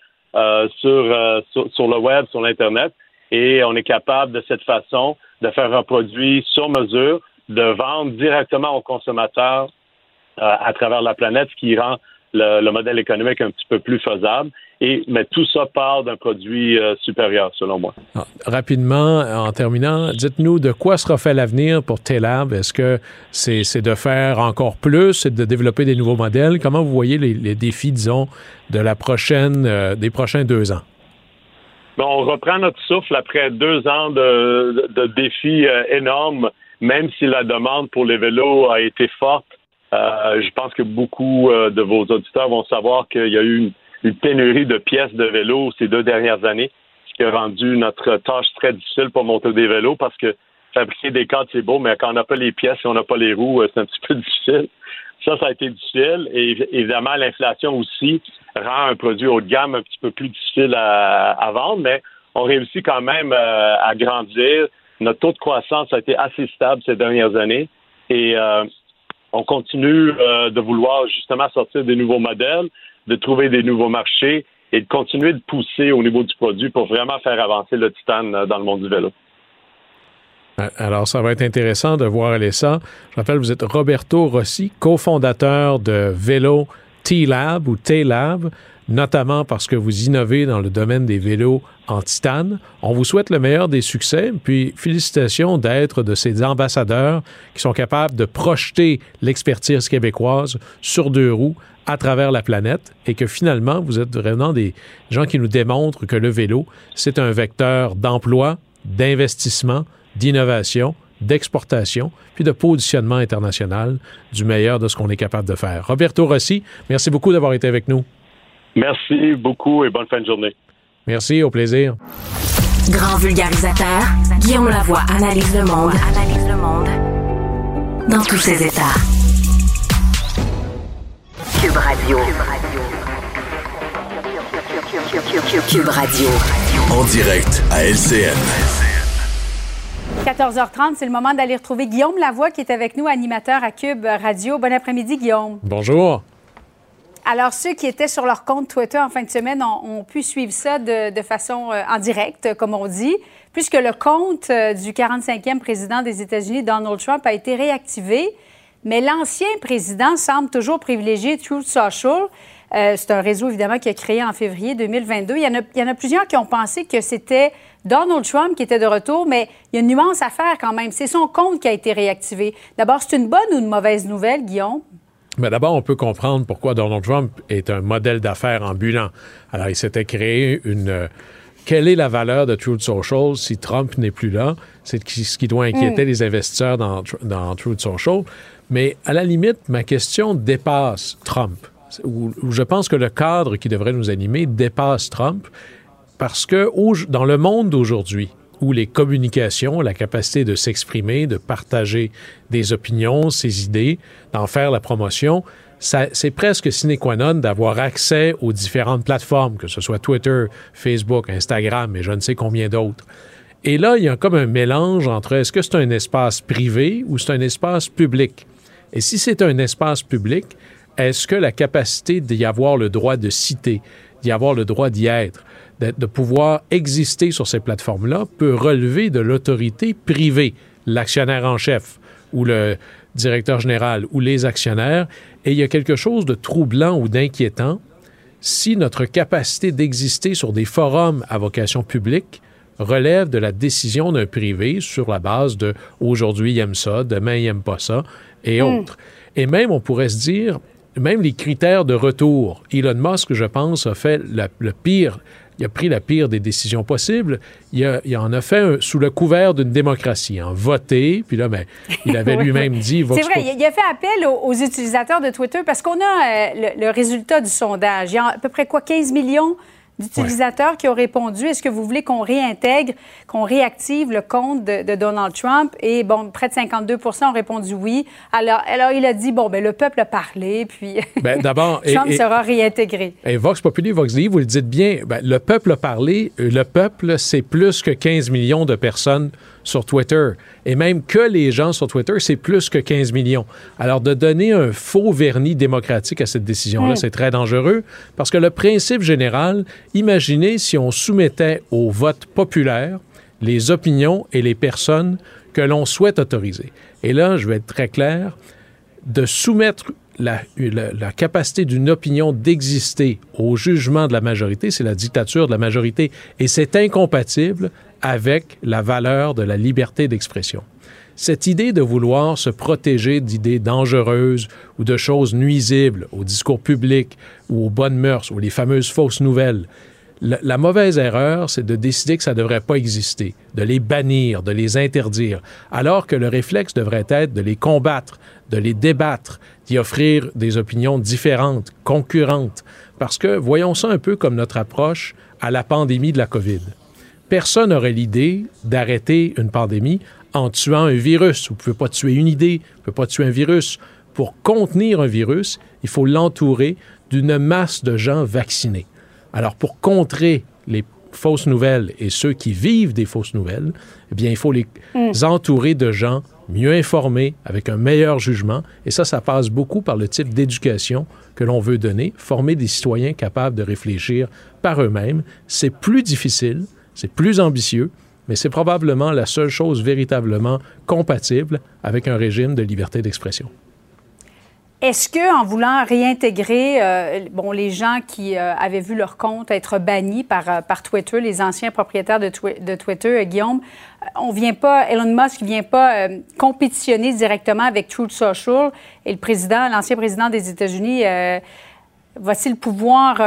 sur le web, sur l'Internet, et on est capable de cette façon de faire un produit sur mesure, de vendre directement aux consommateurs à travers la planète, ce qui rend le modèle économique un petit peu plus faisable. Mais tout ça part d'un produit supérieur, selon moi. Rapidement, en terminant, dites-nous de quoi sera fait l'avenir pour T-Lab. Est-ce que c'est de faire encore plus, c'est de développer des nouveaux modèles? Comment vous voyez les défis, disons, des prochains 2 ans? Bon, on reprend notre souffle après 2 ans de défis énormes, même si la demande pour les vélos a été forte. Je pense que beaucoup de vos auditeurs vont savoir qu'il y a eu une pénurie de pièces de vélo ces 2 dernières années, ce qui a rendu notre tâche très difficile pour monter des vélos, parce que fabriquer des cadres, c'est beau, mais quand on n'a pas les pièces et on n'a pas les roues, c'est un petit peu difficile. Ça a été difficile. Et évidemment, l'inflation aussi rend un produit haut de gamme un petit peu plus difficile à vendre, mais on réussit quand même à grandir. Notre taux de croissance a été assez stable ces dernières années, et on continue de vouloir justement sortir des nouveaux modèles, de trouver des nouveaux marchés et de continuer de pousser au niveau du produit pour vraiment faire avancer le titane dans le monde du vélo. Alors, ça va être intéressant de voir aller ça. Je rappelle, vous êtes Roberto Rossi, cofondateur de Vélo T-Lab ou T-Lab, notamment parce que vous innovez dans le domaine des vélos en titane. On vous souhaite le meilleur des succès, puis félicitations d'être de ces ambassadeurs qui sont capables de projeter l'expertise québécoise sur 2 roues à travers la planète, et que finalement, vous êtes vraiment des gens qui nous démontrent que le vélo, c'est un vecteur d'emploi, d'investissement, d'innovation, d'exportation, puis de positionnement international du meilleur de ce qu'on est capable de faire. Roberto Rossi, merci beaucoup d'avoir été avec nous. Merci beaucoup et bonne fin de journée. Merci, au plaisir. Grand vulgarisateur, Guillaume Lavoie analyse le monde dans tous ses états. Cube Radio. Cube Radio. En direct à LCN. 14h30, c'est le moment d'aller retrouver Guillaume Lavoie qui est avec nous, animateur à Cube Radio. Bon après-midi, Guillaume. Bonjour. Alors, ceux qui étaient sur leur compte Twitter en fin de semaine ont pu suivre ça de façon en direct, comme on dit, puisque le compte du 45e président des États-Unis, Donald Trump, a été réactivé. Mais l'ancien président semble toujours privilégier Truth Social. C'est un réseau, évidemment, qui a créé en février 2022. Il y en a plusieurs qui ont pensé que c'était Donald Trump qui était de retour, mais il y a une nuance à faire quand même. C'est son compte qui a été réactivé. D'abord, c'est une bonne ou une mauvaise nouvelle, Guillaume? Mais d'abord, on peut comprendre pourquoi Donald Trump est un modèle d'affaires ambulant. Alors, il s'était créé quelle est la valeur de Truth Social si Trump n'est plus là? C'est ce qui doit inquiéter les investisseurs dans Truth Social. Mais à la limite, ma question dépasse Trump. Où je pense que le cadre qui devrait nous animer dépasse Trump parce que dans le monde d'aujourd'hui, où les communications, la capacité de s'exprimer, de partager des opinions, ses idées, d'en faire la promotion, c'est presque sine qua non d'avoir accès aux différentes plateformes, que ce soit Twitter, Facebook, Instagram et je ne sais combien d'autres. Et là, il y a comme un mélange entre est-ce que c'est un espace privé ou c'est un espace public? Et si c'est un espace public, est-ce que la capacité d'y avoir le droit de citer, d'y avoir le droit d'y être, de pouvoir exister sur ces plateformes-là peut relever de l'autorité privée, l'actionnaire en chef ou le directeur général ou les actionnaires. Et il y a quelque chose de troublant ou d'inquiétant si notre capacité d'exister sur des forums à vocation publique relève de la décision d'un privé sur la base de aujourd'hui il aime ça, demain il aime pas ça et autres. Et même, on pourrait se dire, même les critères de retour. Elon Musk, je pense, a fait le pire. Il a pris la pire des décisions possibles. Il en a fait sous le couvert d'une démocratie, en voté. Puis là, il avait lui-même dit... C'est vrai, il a fait appel aux utilisateurs de Twitter parce qu'on a le résultat du sondage. Il y a à peu près 15 millions d'utilisateurs qui ont répondu. Est-ce que vous voulez qu'on réintègre, qu'on réactive le compte de Donald Trump? Et bon, près de 52 % ont répondu oui. Alors il a dit, le peuple a parlé, puis d'abord, Trump sera réintégré. Et Vox Populi, Vox Dei, vous le dites bien, le peuple a parlé. Le peuple, c'est plus que 15 millions de personnes sur Twitter. Et même que les gens sur Twitter, c'est plus que 15 millions. Alors, de donner un faux vernis démocratique à cette décision-là, c'est très dangereux parce que le principe général, imaginez si on soumettait au vote populaire les opinions et les personnes que l'on souhaite autoriser. Et là, je vais être très clair, de soumettre la capacité d'une opinion d'exister au jugement de la majorité, c'est la dictature de la majorité. Et c'est incompatible avec la valeur de la liberté d'expression. Cette idée de vouloir se protéger d'idées dangereuses ou de choses nuisibles au discours public ou aux bonnes mœurs ou les fameuses fausses nouvelles, la mauvaise erreur, c'est de décider que ça ne devrait pas exister, de les bannir, de les interdire, alors que le réflexe devrait être de les combattre, de les débattre, d'y offrir des opinions différentes, concurrentes. Parce que voyons ça un peu comme notre approche à la pandémie de la COVID. Personne n'aurait l'idée d'arrêter une pandémie en tuant un virus. Vous ne pouvez pas tuer une idée, vous ne pouvez pas tuer un virus. Pour contenir un virus, il faut l'entourer d'une masse de gens vaccinés. Alors, pour contrer les fausses nouvelles et ceux qui vivent des fausses nouvelles, eh bien, il faut les entourer de gens mieux informés, avec un meilleur jugement. Et ça passe beaucoup par le type d'éducation que l'on veut donner, former des citoyens capables de réfléchir par eux-mêmes. C'est plus difficile, c'est plus ambitieux, mais c'est probablement la seule chose véritablement compatible avec un régime de liberté d'expression. Est-ce qu'en voulant réintégrer les gens qui avaient vu leur compte être bannis par Twitter, les anciens propriétaires de Twitter, Guillaume, Elon Musk ne vient pas compétitionner directement avec Truth Social et l'ancien président des États-Unis va-t-il pouvoir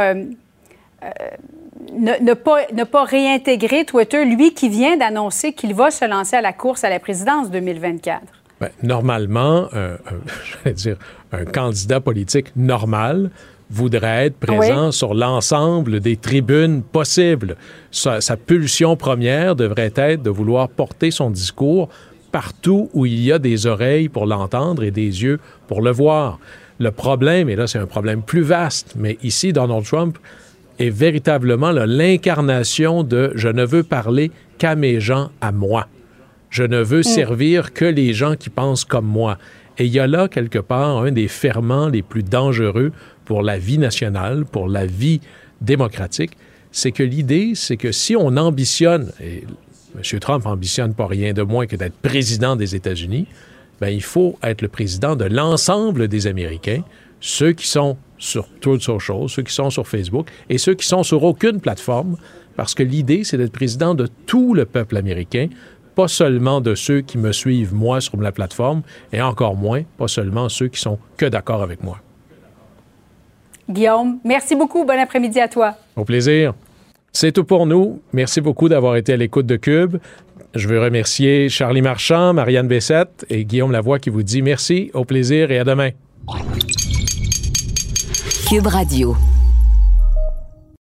ne pas réintégrer Twitter, lui qui vient d'annoncer qu'il va se lancer à la course à la présidence 2024? Bien, normalement, un candidat politique normal voudrait être présent sur l'ensemble des tribunes possibles. Sa pulsion première devrait être de vouloir porter son discours partout où il y a des oreilles pour l'entendre et des yeux pour le voir. Le problème, et là c'est un problème plus vaste, mais ici Donald Trump est véritablement l'incarnation de « je ne veux parler qu'à mes gens, à moi. Je ne veux servir que les gens qui pensent comme moi ». Et il y a là, quelque part, un des ferments les plus dangereux pour la vie nationale, pour la vie démocratique. C'est que l'idée, c'est que si on ambitionne, et M. Trump ambitionne pas rien de moins que d'être président des États-Unis, bien, il faut être le président de l'ensemble des Américains, ceux qui sont sur Truth Social, ceux qui sont sur Facebook et ceux qui sont sur aucune plateforme, parce que l'idée, c'est d'être président de tout le peuple américain, pas seulement de ceux qui me suivent, moi, sur la plateforme, et encore moins, pas seulement ceux qui sont que d'accord avec moi. Guillaume, merci beaucoup. Bon après-midi à toi. Au plaisir. C'est tout pour nous. Merci beaucoup d'avoir été à l'écoute de Cube. Je veux remercier Charlie Marchand, Marianne Bessette et Guillaume Lavoie qui vous dit merci, au plaisir et à demain. Cube Radio.